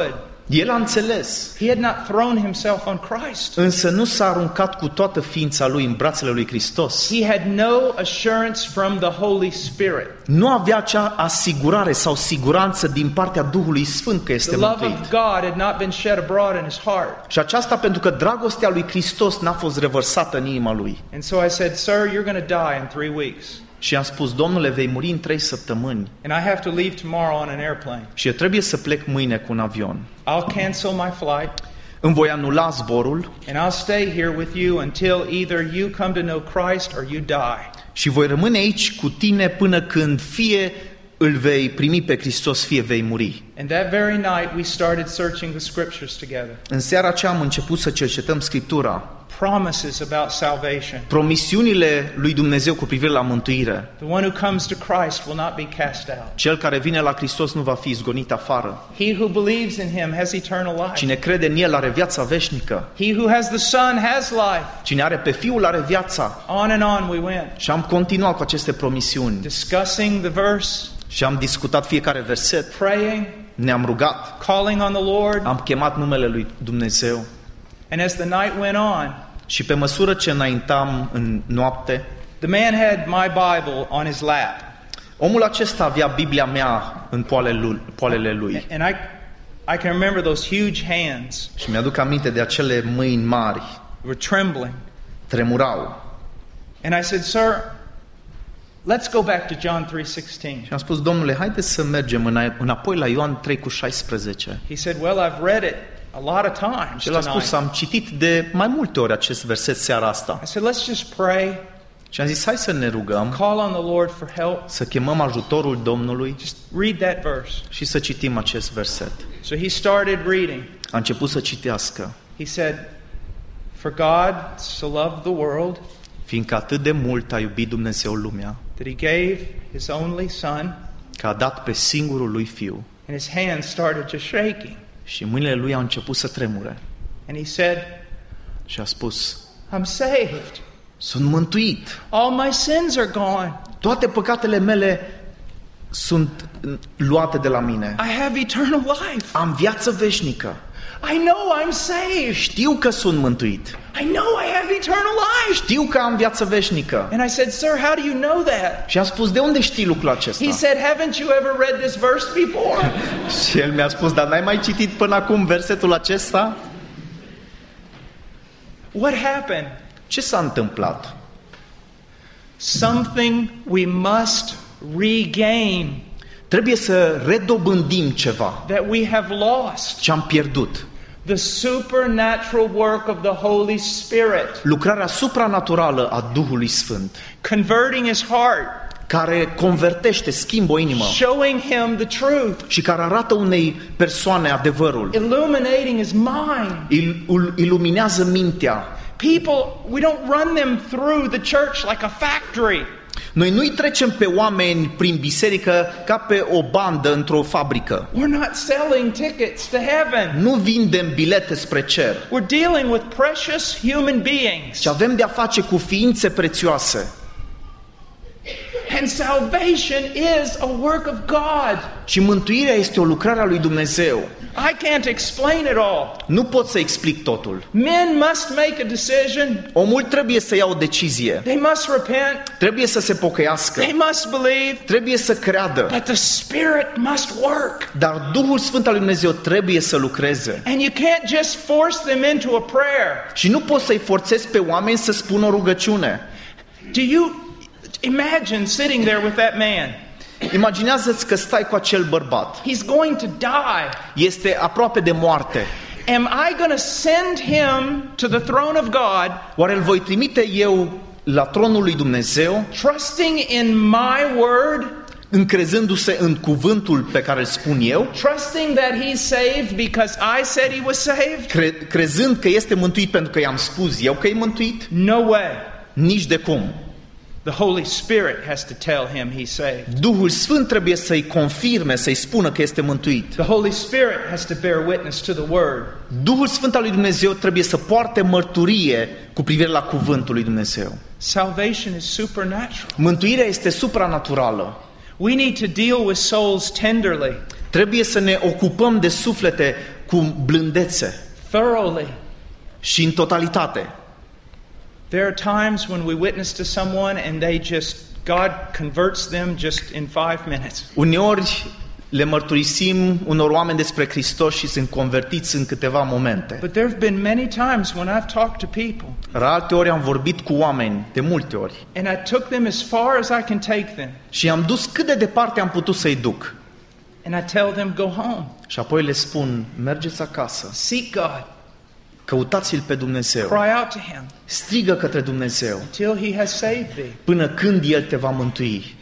El a înțeles, He had not thrown himself on Christ. însă nu s-a aruncat cu toată ființa lui în brațele lui Hristos. He had no assurance from the Holy Spirit. Nu avea acea asigurare sau siguranță din partea Duhului Sfânt că este The love mântuit. of God had not been shed abroad in his heart. Și aceasta pentru că dragostea lui Hristos n-a fost revărsată în inima lui. And so I said, "Sir, you're going to die in 3 weeks. Și am spus, Domnule, vei muri în 3 săptămâni And I have to leave tomorrow on an airplane. și eu trebuie să plec mâine cu un avion. I'll cancel my flight Îmi voi anula zborul and I'll stay here with you until either you come to know Christ or you die." și voi rămâne aici cu tine până când fie îl vei primi pe Hristos, fie vei muri. And that very night we started searching the scriptures together. În seara aceea am început să cercetăm Scriptura, Promises about salvation. promisiunile lui Dumnezeu cu privire la mântuire. The one who comes to Christ will not be cast out. Cel care vine la Hristos nu va fi izgonit afară. He who believes in him has eternal life. Cine crede în El are viața veșnică. He who has the Son has life. Cine are pe Fiul are viața. On and on we went, Și am continuat cu aceste promisiuni discussing the verse, și am discutat fiecare verset, praying, ne-am rugat, calling on the Lord. am chemat numele lui Dumnezeu And as the night went on, și pe măsură ce înaintam în noapte, the man had my Bible on his lap. omul acesta avea Biblia mea în poalele lui. And I can remember those huge hands Și mi-aduc aminte de acele mâini mari, were trembling. tremurau. And I said, "Sir, let's go back to John 3:16." Și am spus, Domnule, haideți să mergem înapoi la Ioan 3:16. He said, "Well, I've read it a lot of times Și el a spus, tonight." am citit de mai multe ori acest verset seara asta. I said, "Let's just pray, Și am zis, hai să ne rugăm, call on the Lord for help. să chemăm ajutorul Domnului Just read that verse." și să citim acest verset. So he started reading. A început să citească. He said, "For God so loved the world Fiindcă atât de mult a iubit Dumnezeu lumea, that he gave his only Son," că a dat pe singurul lui Fiu. and his hands started just shaking. Și mâinile lui au început să tremure. And he said, Și a spus, "I'm saved. sunt mântuit. All my sins are gone. Toate păcatele mele sunt luate de la mine. I have eternal life. Am viață veșnică. I know I'm saved. Știu că sunt mântuit. I know I have eternal life." Știu că am viață veșnică. And I said, "Sir, how do you know that?" Și am spus, de unde știi lucrul acesta? He said, "Haven't you ever read this verse before?" Și el mi-a spus, dar n-ai mai citit până acum versetul acesta? What happened? Ce s-a întâmplat? Something we must regain Trebuie să redobândim ceva that we have lost. ce am pierdut. The supernatural work of the Holy Spirit, Lucrarea supranaturală a Duhului Sfânt, converting his heart, care convertește, schimbă o inimă showing him the truth, și care arată unei persoane adevărul. illuminating his mind. Iluminează mintea. People, we don't run them through the church like a factory. Noi nu-i trecem pe oameni prin biserică ca pe o bandă într-o fabrică. We're not selling tickets to heaven. Nu vindem bilete spre cer, We're dealing with precious human beings. ci avem de-a face cu ființe prețioase. And salvation is a work of God. Și mântuirea este o lucrare a lui Dumnezeu. I can't explain it all. Nu pot să explic totul. Men must make a decision. Omul trebuie să ia o decizie. They must repent. Trebuie să se pocăiască. They must believe. Trebuie să creadă. But the Spirit must work. Dar Duhul Sfânt al lui Dumnezeu trebuie să lucreze. And you can't just force them into a prayer. Și nu poți să-i forțezi pe oameni să spună o rugăciune. Do you imagine sitting there with that man? Imaginează-ți că stai cu acel bărbat. He's going to die. Este aproape de moarte. Am I going to send him to the throne of God, Oare îl voi trimite eu la tronul lui Dumnezeu, trusting in my word, încrezându-se în cuvântul pe care îl spun eu, trusting that he's saved because I said he was saved? crezând că este mântuit pentru că i-am spus eu că e mântuit? No way. Nici de cum. The Holy Spirit has to tell him he's saved. Duhul Sfânt trebuie să-i confirme, să-i spună că este mântuit. The Holy Spirit has to bear witness to the word. Duhul Sfânt al lui Dumnezeu trebuie să poarte mărturie cu privire la cuvântul lui Dumnezeu. Salvation is supernatural. Mântuirea este supranaturală. We need to deal with souls tenderly. Trebuie să ne ocupăm de suflete cu blândețe thoroughly. și în totalitate. There are times when we witness to someone and God converts them just in 5 minutes. Uneori le mărturisim unor oameni despre Hristos și sunt convertiți în câteva momente. But there have been many times when I've talked to people. Alte ori am vorbit cu oameni, de multe ori. And I took them as far as I can take them. Și am dus cât de departe am putut să-i duc. And I tell them, go home. Și apoi le spun, mergeți acasă. Seek God. Căutați-L pe Dumnezeu. Cry out to Him. Strigă către Dumnezeu. Until He has saved thee. Până când El te va mântui.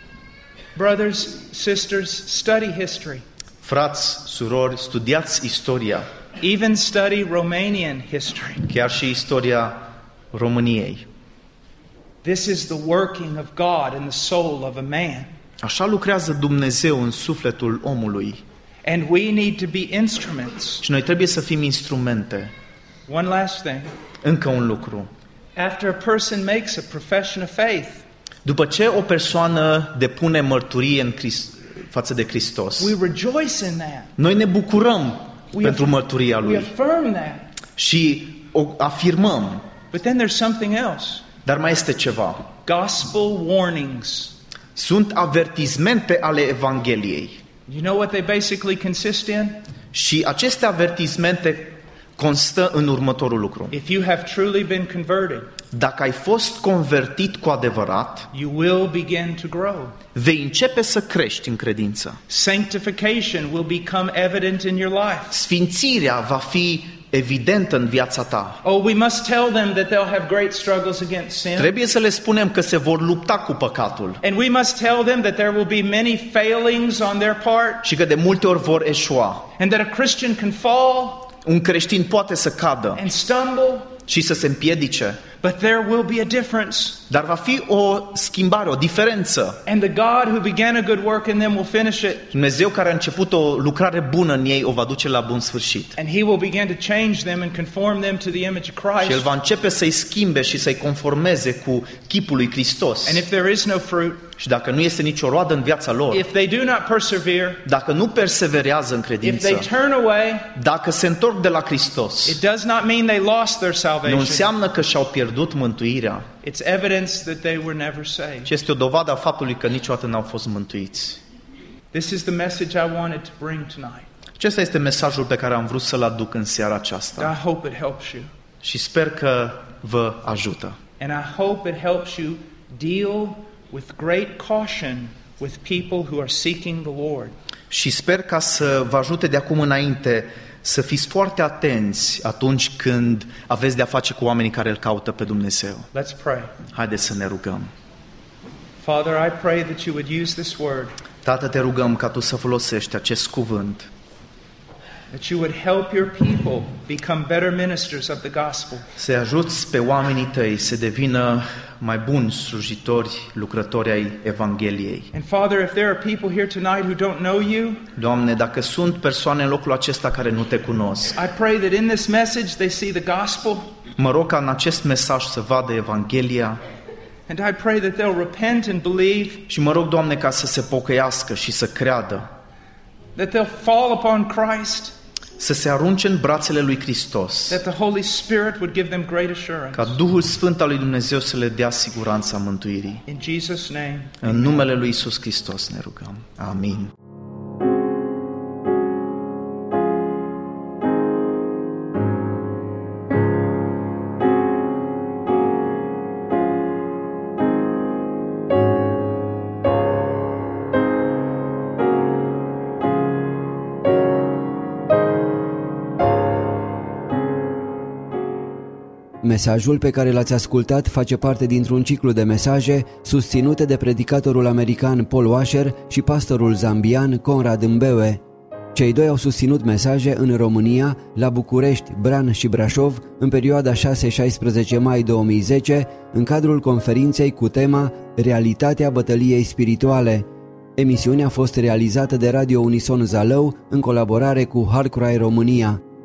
Brothers, sisters, study history. Frați, surori, studiați istoria. Even study Romanian history. Chiar și istoria României. This is the working of God in the soul of a man. Așa lucrează Dumnezeu în sufletul omului. And we need to be instruments. Și noi trebuie să fim instrumente. One last thing. Încă un lucru. After a person makes a profession of faith, după ce o persoană depune mărturie față de Hristos, we rejoice in that. Noi ne bucurăm pentru mărturia lui. We affirm that. Și o afirmăm. But then there's something else. Dar mai este ceva. Gospel warnings. Sunt avertismente ale Evangheliei. You know what they basically consist in? Și aceste avertismente constă în următorul lucru. If you have truly been converted, dacă ai fost convertit cu adevărat, you will begin to grow. Vei începe să crești în credință. Sanctification will become evident in your life. Sfințirea va fi evidentă în viața ta. Oh, we must tell them that they'll have great struggles against sin. Trebuie să le spunem că se vor lupta cu păcatul. And we must tell them that there will be many failings on their part. Și că de multe ori vor eșua. And that a Christian can fall. Un creștin poate să cadă and stumble, și să se împiedice. But there will be a difference. Dar va fi o schimbare, o diferență. And the God who began a good work in them will finish it. Dumnezeu care a început o lucrare bună în ei o va duce la bun sfârșit. And He will begin to change them and conform them to the image of Christ. Și El va începe să-i schimbe și să-i conformeze cu chipul lui Hristos. And if there is no fruit, și dacă nu este nicio roadă în viața lor, if they do not persevere, dacă nu perseverează în credință, if they turn away, dacă se întorc de la Hristos, it does not mean they lost their salvation. Nu înseamnă că și-au pierdut mântuirea. It's evidence that they were never saved. Și este o dovadă a faptului că niciodată n-au fost mântuiți. This is the message I wanted to bring tonight. Acesta este mesajul pe care am vrut să-l aduc în seara aceasta. I hope it helps you. Și sper că vă ajută. And I hope it helps you deal with great caution with people who are seeking the Lord. Și sper ca să vă ajute de acum înainte să fiți foarte atenți atunci când aveți de-a face cu oamenii care îl caută pe Dumnezeu. Let's pray. Haideți să ne rugăm. Father, I pray that you would use this word. Tată, te rugăm ca tu să folosești acest cuvânt. That you would help your people become better ministers of the gospel. Să ajuți pe oamenii tăi să devină mai buni slujitori, lucrători ai Evangheliei. And Father, if there are people here tonight who don't know you, Doamne, dacă sunt persoane în locul acesta care nu te cunosc, I pray that in this message they see the gospel. Mă rog ca în acest mesaj să vadă Evanghelia. And I pray that they'll repent and believe. Și mă rog, Doamne, ca să se pocăiască și să creadă. That they'll fall upon Christ. Să se arunce în brațele lui Hristos. That the Holy Spirit would give them great assurance. Ca Duhul Sfânt al lui Dumnezeu să le dea siguranța mântuirii. In Jesus' name. În numele lui Iisus Hristos ne rugăm. Amin. Mesajul pe care l-ați ascultat face parte dintr-un ciclu de mesaje susținute de predicatorul american Paul Washer și pastorul zambian Conrad Mbewe. Cei doi au susținut mesaje în România, la București, Bran și Brașov, în perioada 6-16 mai 2010, în cadrul conferinței cu tema Realitatea bătăliei spirituale. Emisiunea a fost realizată de Radio Unison Zalău în colaborare cu Hard Cry România.